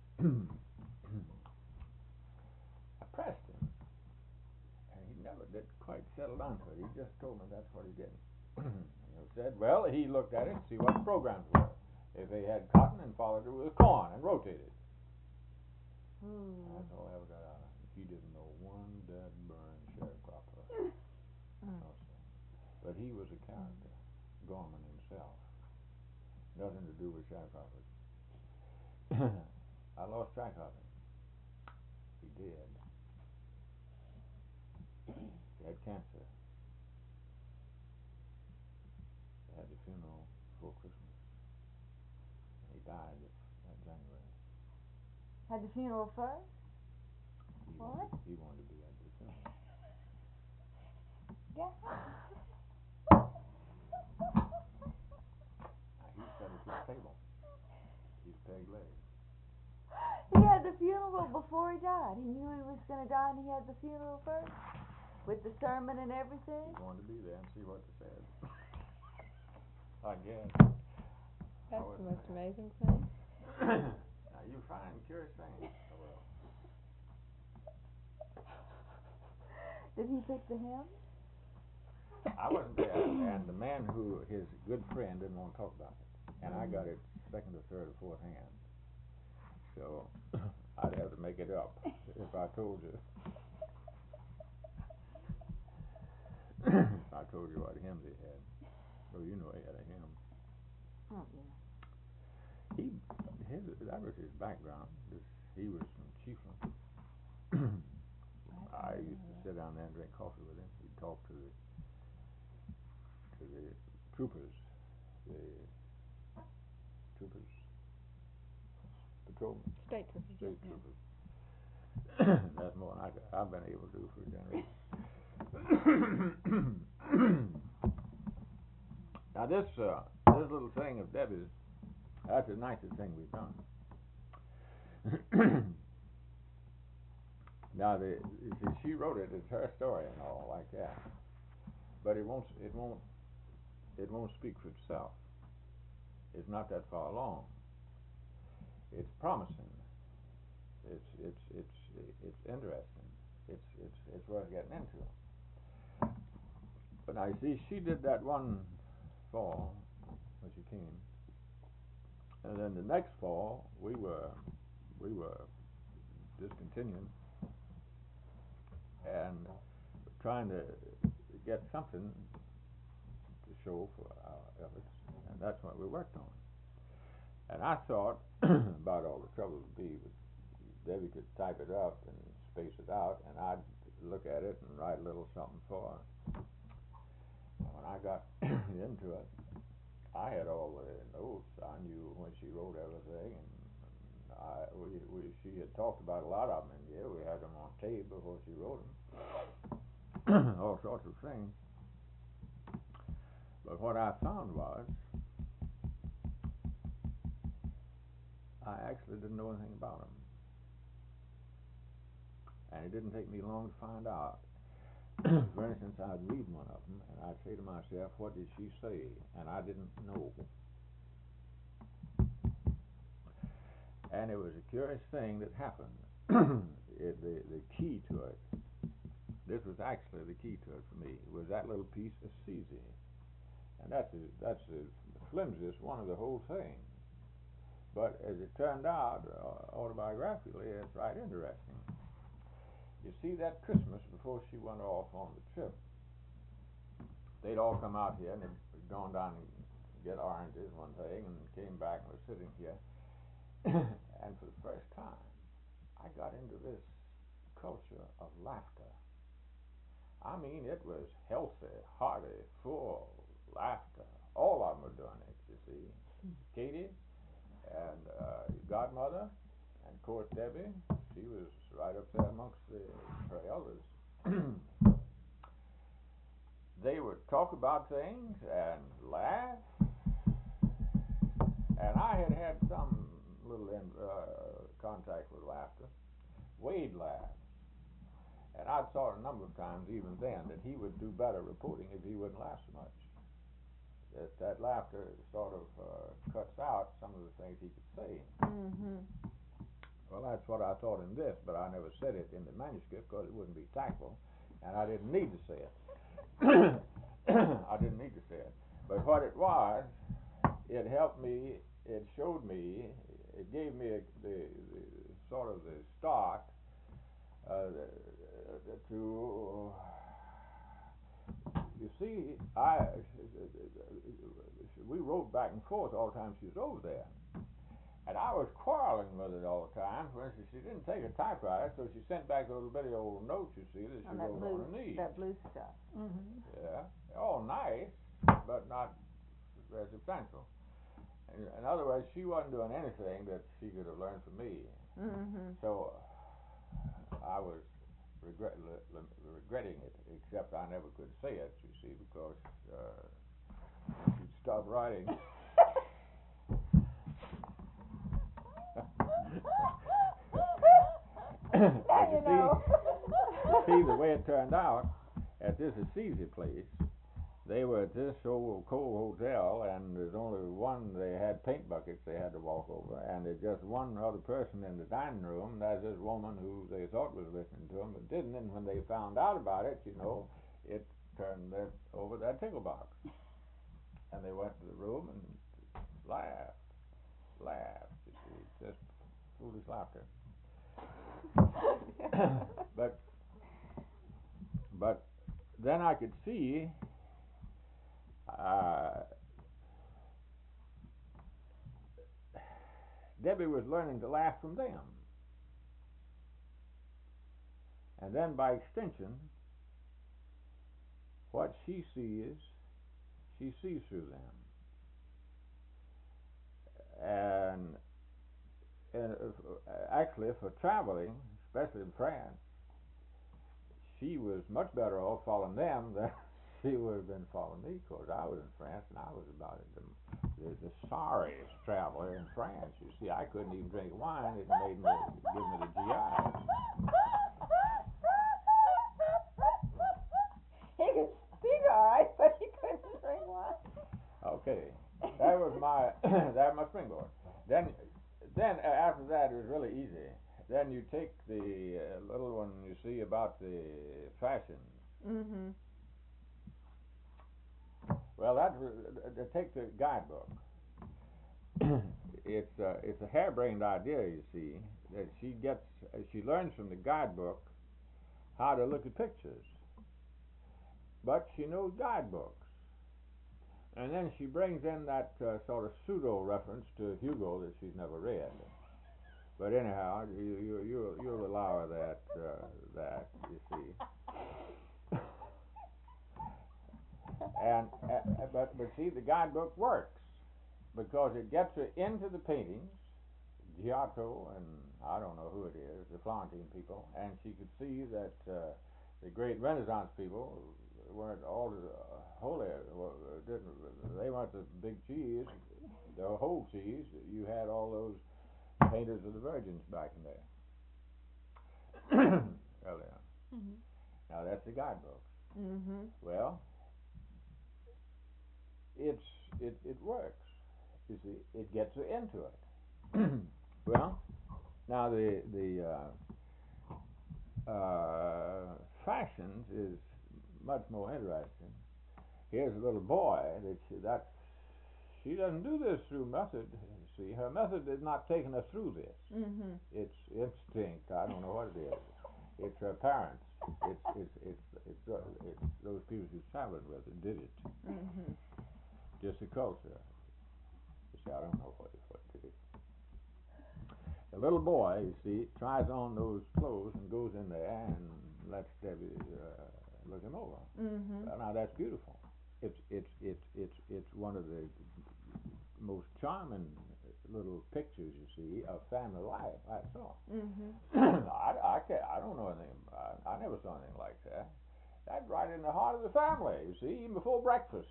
I pressed him, and he never did quite settle down to it. He just told me that's what he did. He said, well, he looked at it to see what the programs were. If they had cotton, and followed it with corn and rotated. That's all I ever got out of him. He didn't know one dead burn sharecropper. No, sir. But he was a character, Gorman himself. Nothing to do with sharecroppers. I lost track of him. He did. He had cancer. They had the funeral before Christmas. He died that January. Had the funeral first? What? He wanted to be at the funeral. Yeah. He sat at his table. He's peg leg. He had the funeral before he died. He knew he was going to die, and he had the funeral first, with the sermon and everything. He wanted to be there and see what they said. I guess. That's the most amazing thing. Now you find curious things. Oh, well. Did he pick the hymn? I wasn't there, and the man who, his good friend, didn't want to talk about it, and I got it second or third or fourth hand. So I'd have to make it up if I told you. If I told you what hymns he had. Oh, you know he had a hymn. Oh, yeah. That was his background. He was from Chiefland. I used to sit down there and drink coffee with him. He'd talk to the troopers, patrolmen. State troopers. State troopers. That's more than I've been able to do for a generation. Now this little thing of Debbie's, that's the nicest thing we've done. Now she wrote it. It's her story and all like that, but it won't speak for itself. It's not that far along. It's promising. It's interesting. It's worth getting into. But now you see, she did that one fall when she came, and then the next fall we were discontinuing and trying to get something to show for our efforts, and that's what we worked on. And I thought about all the trouble it would be with Debbie could type it up and space it out, and I'd look at it and write a little something for her. And when I got into it, I had all the notes. I knew when she wrote everything, and she had talked about a lot of them in here. We had them on tape before she wrote them. All sorts of things. But what I found was I actually didn't know anything about them. And it didn't take me long to find out. For instance, I'd read one of them, and I'd say to myself, what did she say? And I didn't know. And it was a curious thing that happened. The key to it, this was actually the key to it for me, was that little piece of Assisi. And that's the flimsiest one of the whole thing. But as it turned out, autobiographically, it's right interesting. You see, that Christmas before she went off on the trip, they'd all come out here and they'd gone down and get oranges one thing and came back and were sitting here. And for the first time, I got into this culture of laughter. I mean, it was healthy, hearty, full laughter. All of them were doing it, you see. Katie and godmother, and of course Debbie, she was right up there amongst her elders. They would talk about things and laugh, and I had some little contact with laughter. Wade laughed, and I saw a number of times even then that he would do better reporting if he wouldn't laugh so much. That laughter sort of cuts out some of the things he could say. Mm-hmm. Well, that's what I thought in this, but I never said it in the manuscript because it wouldn't be tactful, and I didn't need to say it. I didn't need to say it. But what it was, it helped me, it showed me, it gave me the sort of the start to, you see, we wrote back and forth all the time she was over there. And I was quarreling with it all the time. For instance, she didn't take a typewriter, so she sent back a little bitty old note, you see, that she wrote on her knees. That blue stuff. Mm-hmm. Yeah, all nice, but not very substantial. in other words, she wasn't doing anything that she could have learned from me. So I was regretting it, except I never could say it, you see, because she'd stop writing. See, the way it turned out, at this Assisi place, they were at this old coal hotel, and there's only one. They had paint buckets they had to walk over, and there's just one other person in the dining room. That's this woman who they thought was listening to them, but didn't. And when they found out about it, you know, it turned over that tickle box, and they went to the room and laughed. You see, just foolish laughter. But then I could see. Debbie was learning to laugh from them. And then by extension, what she sees through them. And actually, for traveling, especially in France, she was much better off following them than she would have been following me, because I was in France and I was about the sorriest traveler in France. You see, I couldn't even drink wine. It made me give me the GI. He could speak all right, but he couldn't drink wine. Okay, that was my springboard. Then after that it was really easy. Then you take the little one you see about the fashions. Well, take the guidebook. It's a harebrained idea, you see, that she learns from the guidebook how to look at pictures, but she knows guidebooks, and then she brings in that sort of pseudo reference to Hugo that she's never read. But anyhow, you'll allow her that you see. But see, the guidebook works because it gets her into the paintings, Giotto and I don't know who it is, the Florentine people, and she could see that the great Renaissance people weren't all holy. They weren't the big cheese, the whole cheese. You had all those painters of the Virgins back in there. Earlier. Now that's the guidebooks. Well, it works. You see, it gets her into it. Well, now the fashions is much more interesting. Here's a little boy that she doesn't do this through method. See, her method is not taking her through this. It's instinct. I don't know what it is. It's her parents. It's those people she's traveling with that did it. Just the culture. You see, I don't know what it is. The little boy, you see, tries on those clothes and goes in there and lets Debbie look him over. Well, now that's beautiful. It's one of the most charming little pictures you see of family life I saw. I don't know anything. I never saw anything like that. That's right in the heart of the family. You see, even before breakfast.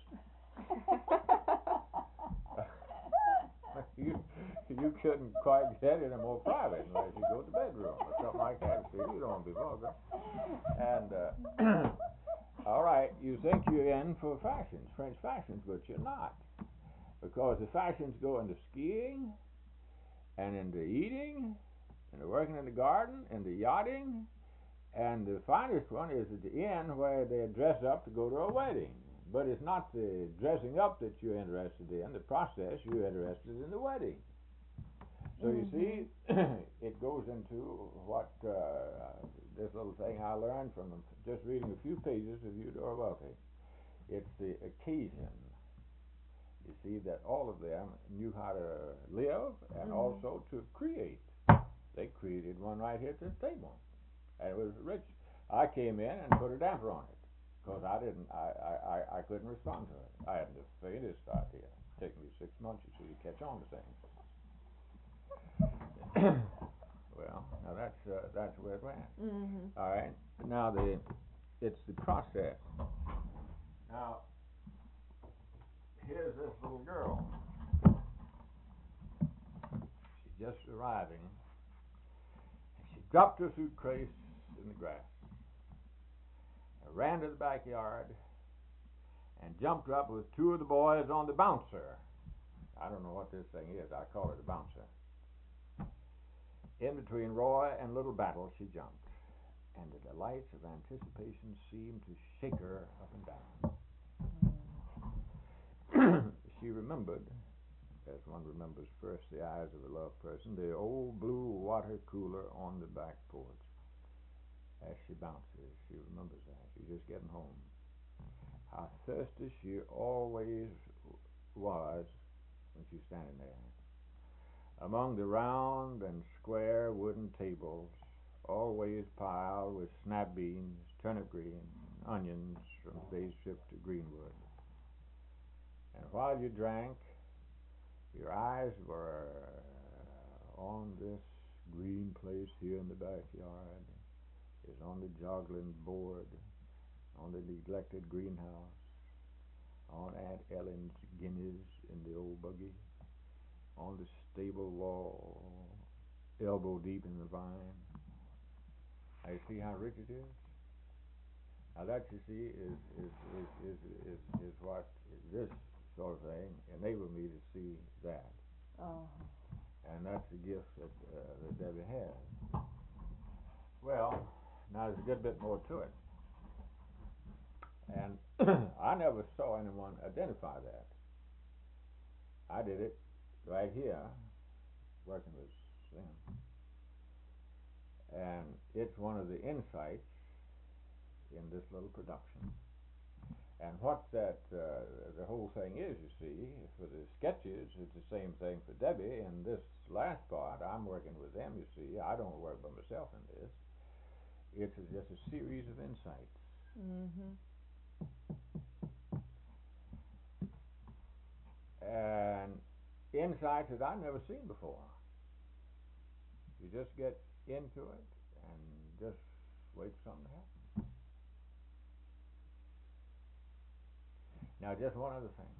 You couldn't quite get any more private unless you go to the bedroom or something like that. See, you don't want to be vulgar. And all right, you think you're in for fashions, French fashions, but you're not, because the fashions go into skiing, and into eating, and working in the garden, and the yachting, and the finest one is at the end where they dress up to go to a wedding. But it's not the dressing up that you're interested in, the process. You're interested in the wedding. So you see, it goes into what this little thing I learned from just reading a few pages of Eudora Welty. It's the occasion. You see that all of them knew how to live and also to create. They created one right here at this table, and it was rich. I came in and put a damper on it. because I couldn't respond to it. I hadn't the faintest idea. It took me 6 months, you see, to catch on to things. Well, now that's where it went. Mm-hmm. All right. Now it's the process. Now here's this little girl. She's just arriving. She dropped her suitcase in the grass. I ran to the backyard and jumped up with two of the boys on the bouncer. I don't know what this thing is. I call it a bouncer. In between Roy and Little Battle, she jumped, and the delights of anticipation seemed to shake her up and down. She remembered, as one remembers first the eyes of a loved person, the old blue water cooler on the back porch. As she bounces, she remembers that. She's just getting home. How thirsty she always was when she's standing there. Among the round and square wooden tables, always piled with snap beans, turnip greens, onions from Bay's trip to Greenwood. And while you drank, your eyes were on this green place here in the backyard, is on the joggling board, on the neglected greenhouse, on Aunt Ellen's guineas in the old buggy, on the stable wall, elbow deep in the vine. I see how rich it is. Now that, you see, is what this sort of thing enabled me to see that. Oh. And that's the gift that Debbie has. Well, now there's a good bit more to it. And I never saw anyone identify that. I did it right here, working with Slim. And it's one of the insights in this little production. And what the whole thing is, you see, for the sketches, it's the same thing for Debbie. In this last part, I'm working with them, you see. I don't work by myself in this. It's just a series of insights. Mm-hmm. And insights that I've never seen before. You just get into it and just wait for something to happen. Now, just one other thing.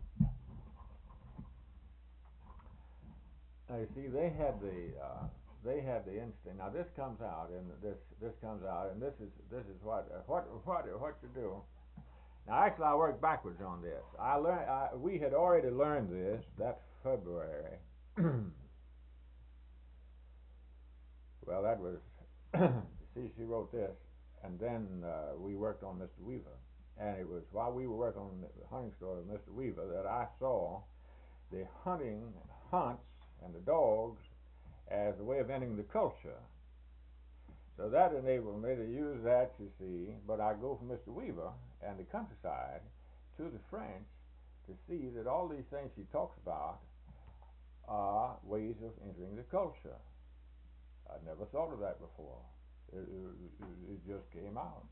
Now, you see, they had the instinct. Now, this comes out, and this comes out, and this is what you do. Now, actually, I worked backwards on this. We had already learned this that February. Well, that was, see, she wrote this, and then we worked on Mr. Weaver. And it was while we were working on the hunting story of Mr. Weaver that I saw the hunts and the dogs as a way of ending the culture. So that enabled me to use that, you see, but I go from Mr. Weaver and the countryside to the French to see that all these things she talks about are ways of entering the culture. I'd never thought of that before. It just came out.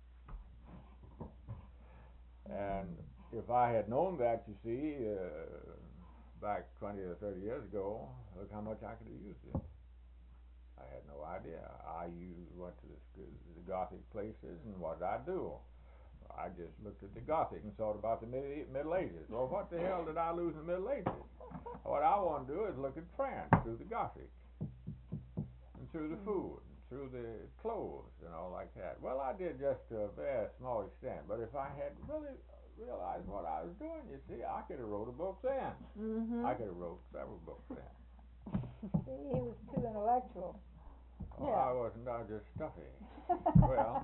And if I had known that, you see, back 20 or 30 years ago, look how much I could have used it. I had no idea. I went to the Gothic places, and what did I do? I just looked at the Gothic and thought about the Middle Ages. Well, what the hell did I lose in the Middle Ages? What I want to do is look at France through the Gothic, and through the food, and through the clothes, and all like that. Well, I did just to a very small extent, but if I had really realized what I was doing, you see, I could have wrote a book then. Mm-hmm. I could have wrote several books then. See, he was too intellectual. Oh, Yeah. I wasn't. I was just stuffy. Well,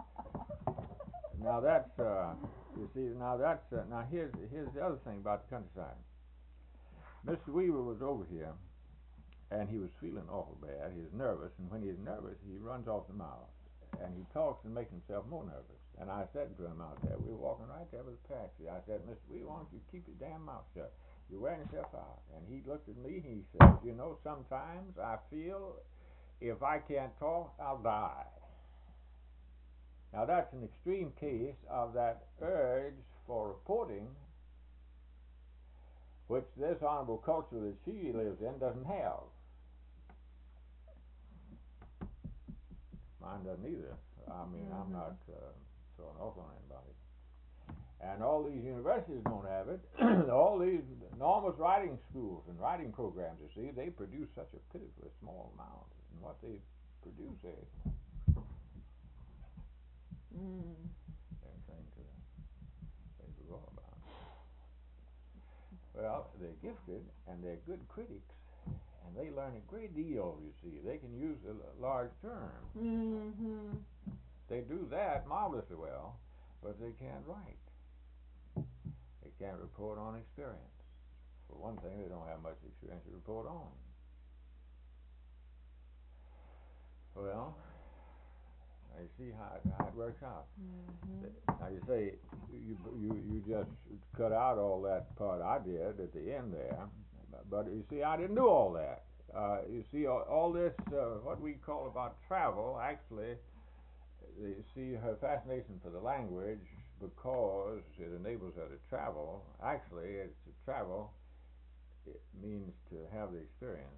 now that's you see. Now that's now here's the other thing about the countryside. Mr. Weaver was over here, and he was feeling awful bad. He was nervous, and when he's nervous, he runs off the mouth, and he talks and makes himself more nervous. And I said to him out there, we were walking right there with Patsy. I said, Mr. Weaver, why don't you keep your damn mouth shut? You're wearing yourself out. And he looked at me. He said, you know, sometimes I feel if I can't talk, I'll die. Now that's an extreme case of that urge for reporting, which this honorable culture that she lives in doesn't have. Mine doesn't either. I mean, I'm not throwing off on anybody. And all these universities don't have it. All these enormous writing schools and writing programs, you see, they produce such a pitifully small amount. And what they produce, anything to go about. Well, they're gifted and they're good critics, and they learn a great deal, you see. They can use large terms. They do that marvelously well, but they can't write. They can't report on experience. For one thing, they don't have much experience to report on. Well, now you see how it works out. Now you say you just cut out all that part I did at the end there, but you see I didn't do all that. You see all this what we call about travel. Actually, you see her fascination for the language because it enables her to travel. Actually, it's to travel. It means to have the experience.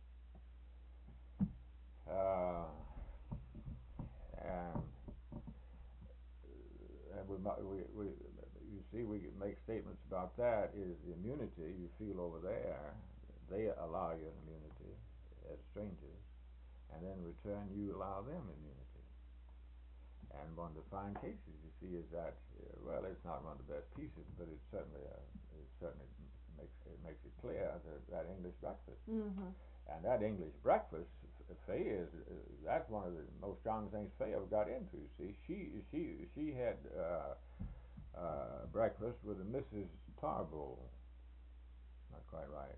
You see, we can make statements about that. Is the immunity you feel over there? They allow you immunity as strangers, and then in return you allow them immunity. And one of the fine cases you see is that well, it's not one of the best pieces, but it certainly makes it clear that English breakfast. And that English breakfast, Fay is that's one of the most strong things Fay ever got into. You see, she had breakfast with a Mrs. Tarbull, not quite right,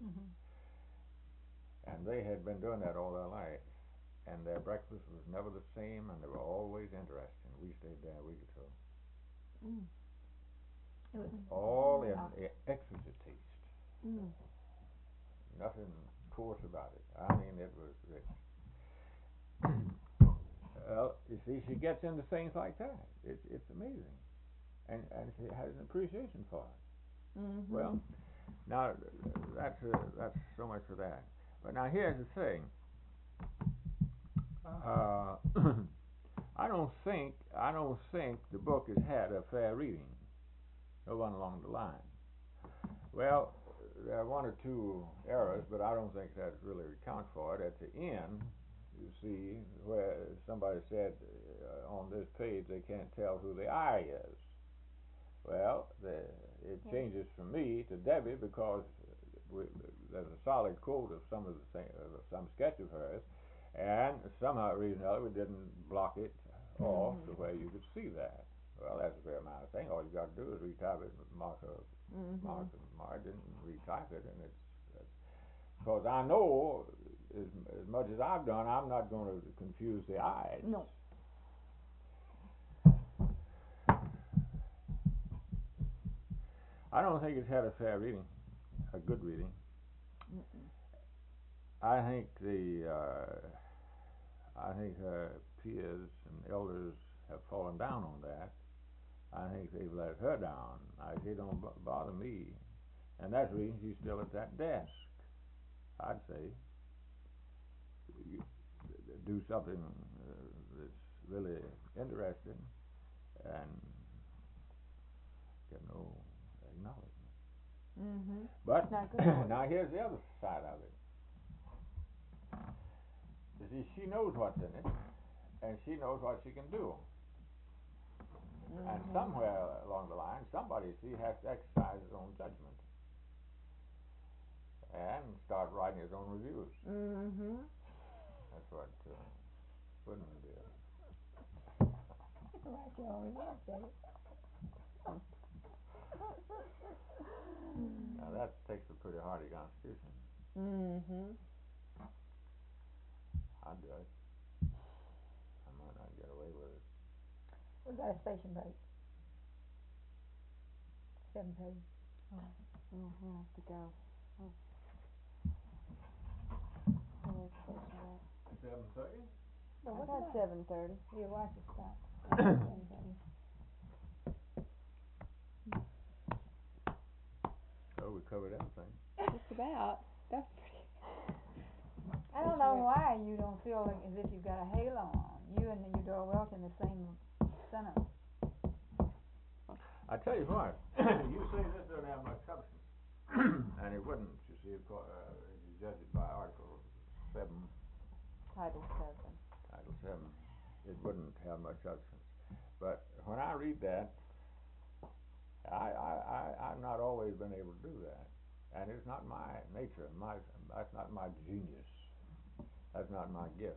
and they had been doing that all their life, and their breakfast was never the same, and they were always interesting. We stayed there a week or two. It was All in exquisite taste. Nothing coarse about it. I mean, it was rich. Well, you see, she gets into things like that. It's amazing, and she has an appreciation for it. Well, now that's so much for that. But now here's the thing. I don't think the book has had a fair reading. No one along the line. Well, there are one or two errors, but I don't think that really account for it. At the end, you see where somebody said on this page they can't tell who the I is. Well, it changes from me to Debbie because there's a solid quote of some sketch of hers, and somehow reason or other we didn't block it off to where you could see that. Well, that's a fair amount of thing. All you got to do is retype it, mark the margin, retype it, and it's because I know as much as I've done, I'm not going to confuse the I's. No. I don't think it's had a fair reading, a good reading. I think her peers and elders have fallen down on that. I think they've let her down. She don't bother me, and that's the reason she's still at that desk. I'd say do something that's really interesting and get no acknowledgement. But now here's the other side of it. You see, she knows what's in it, and she knows what she can do. And somewhere along the line, somebody has to exercise his own judgment and start writing his own reviews. That's what Woodman did. Write your own reviews, Debbie. Now that takes a pretty hardy constitution. I'd do it. I might not get away with it. We got a station break. 7:30. We'll have to go. 7:30? What about 7:30? Your watch is stopped. So we covered everything. Just about. That's pretty. I don't know why you don't feel like as if you've got a halo on. You and Eudora Welch in the same sentence. I tell you what, you say this doesn't have much substance, and it wouldn't. You see, if you judge it by Article 7, Title 7. Title 7, it wouldn't have much substance. But when I read that, I've not always been able to do that, and it's not my nature. That's not my genius. That's not my gift.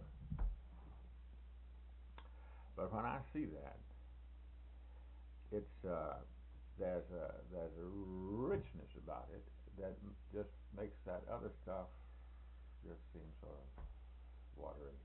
But when I see that, it's there's a richness about it that just makes that other stuff just seem sort of watery.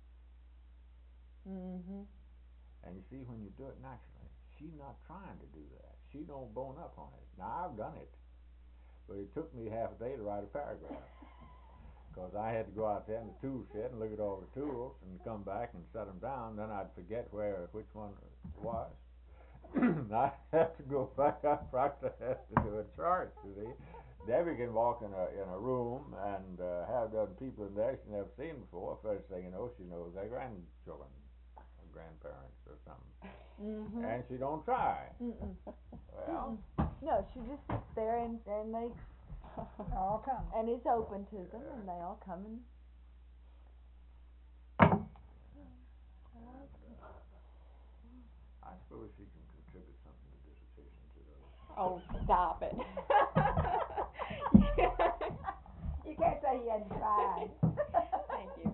Mm-hmm. And you see, when you do it naturally, she's not trying to do that. She don't bone up on it. Now I've done it, but it took me half a day to write a paragraph. Because I had to go out there in the tool shed and look at all the tools and come back and set them down. Then I'd forget which one it was. I have to go back. I practice to do a chart. You see, Debbie can walk in a room and have dozen people in there she's never seen before. First thing you know, she knows their grandchildren, or grandparents, or something. Mm-hmm. And she don't try. Mm-mm. Well, No, she just sits there and they All come. and it's open to them, and they all come and. I suppose she can contribute something to dissertation to those. Oh, stop it. You can't say he hadn't tried. Thank you.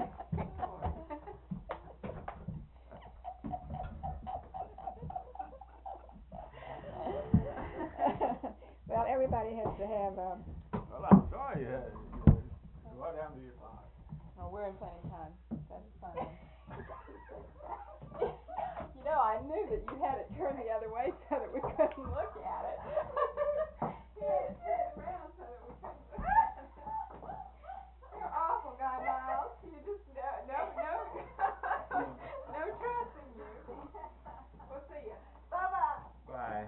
Well, everybody has to have Well, I'm sorry. What happened to your clock? Oh, we're in plenty of time. That's fine. You know, I knew that you had it turned the other way so that we couldn't look at it. You had it turned around so that we couldn't look at it. You're awful, Guy Miles. You just no trusting you. We'll see you. Bye-bye. Bye.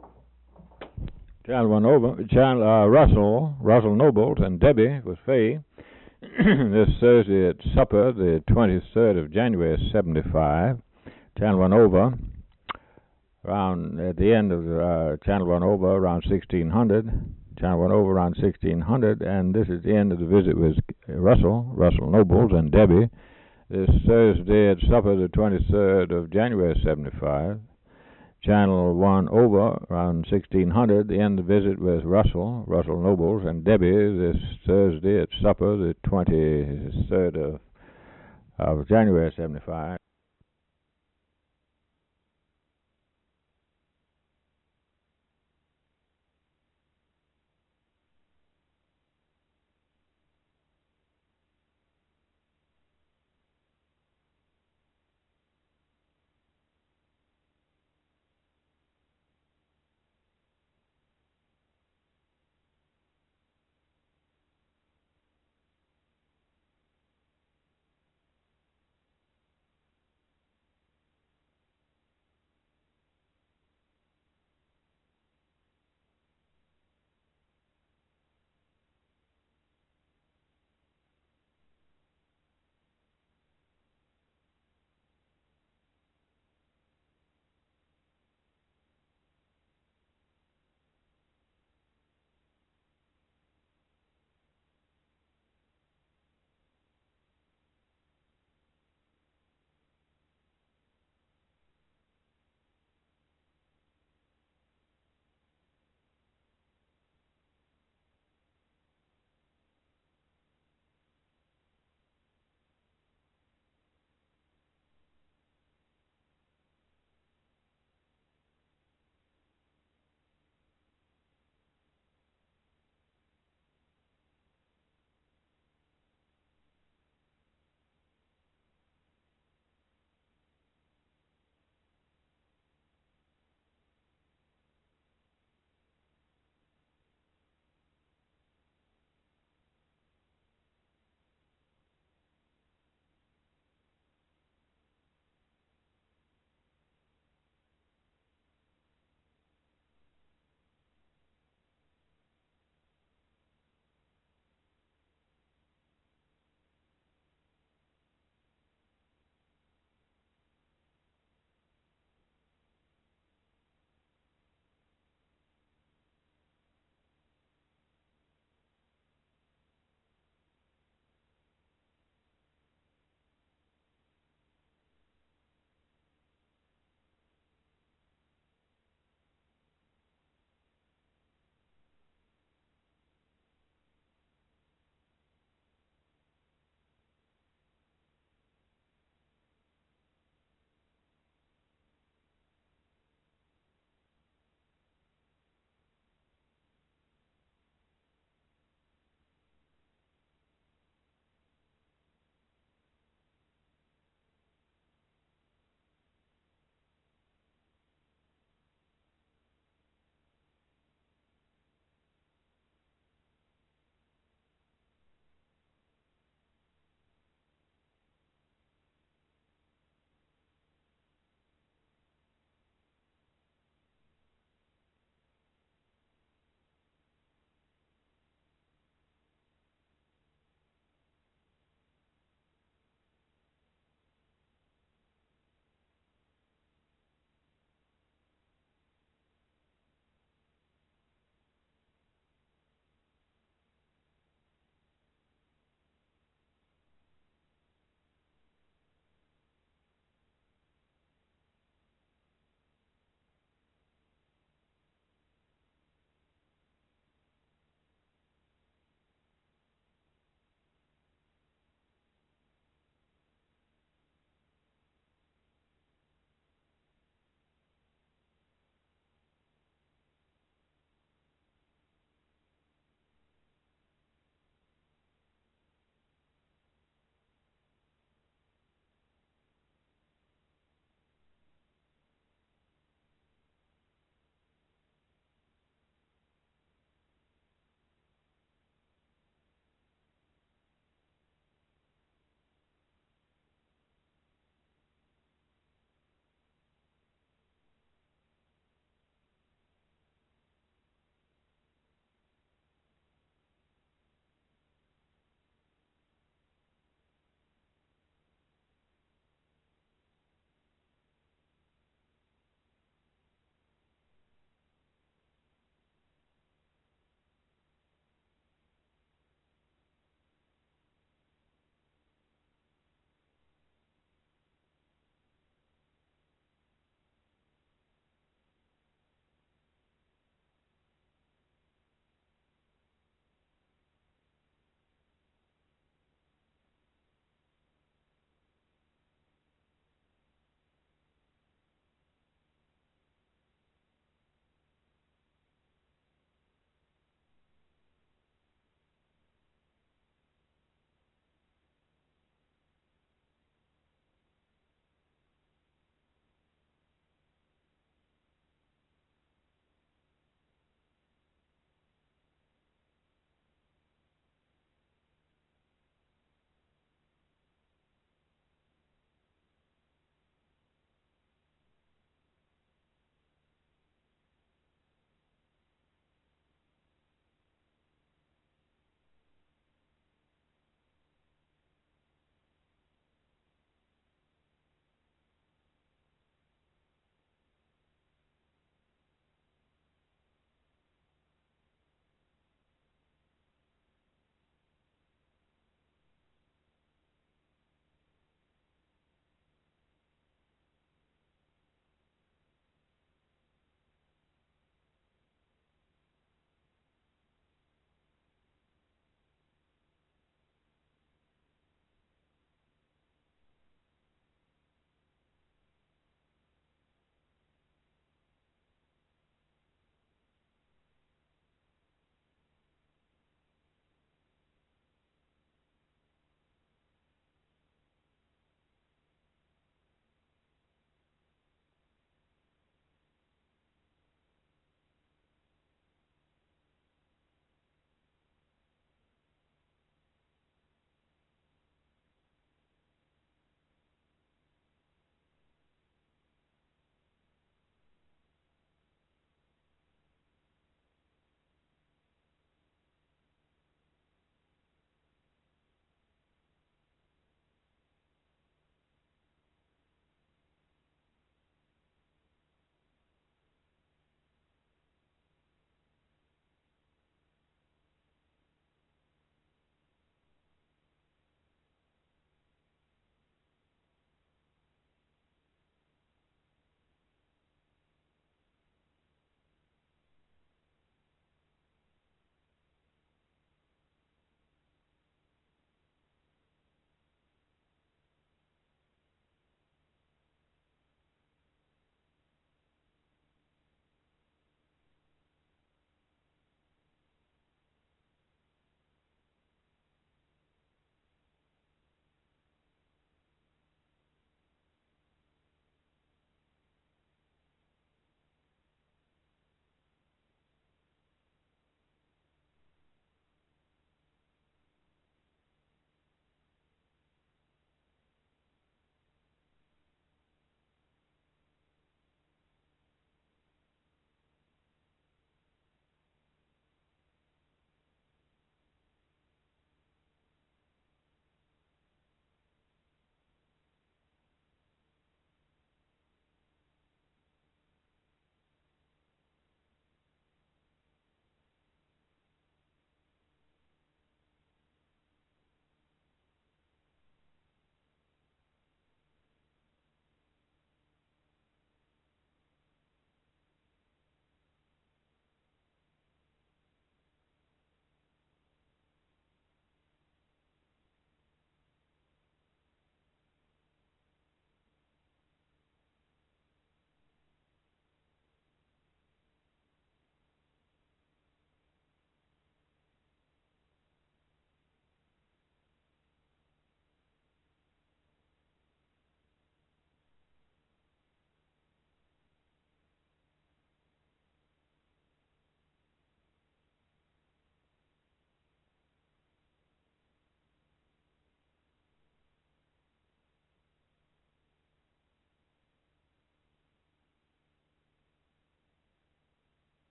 Russell Noble, and Debbie with Faye. This Thursday at supper, the 23rd of January, 75. Channel 1 over. Around at the end of Channel 1 over, around 1600. Channel 1 over around 1600, and this is the end of the visit with Russell Nobles, and Debbie. This Thursday at supper, the 23rd of January, 75. Channel 1 over around 1600, the end of the visit with Russell Nobles, and Debbie this Thursday at supper, the 23rd of January, 75.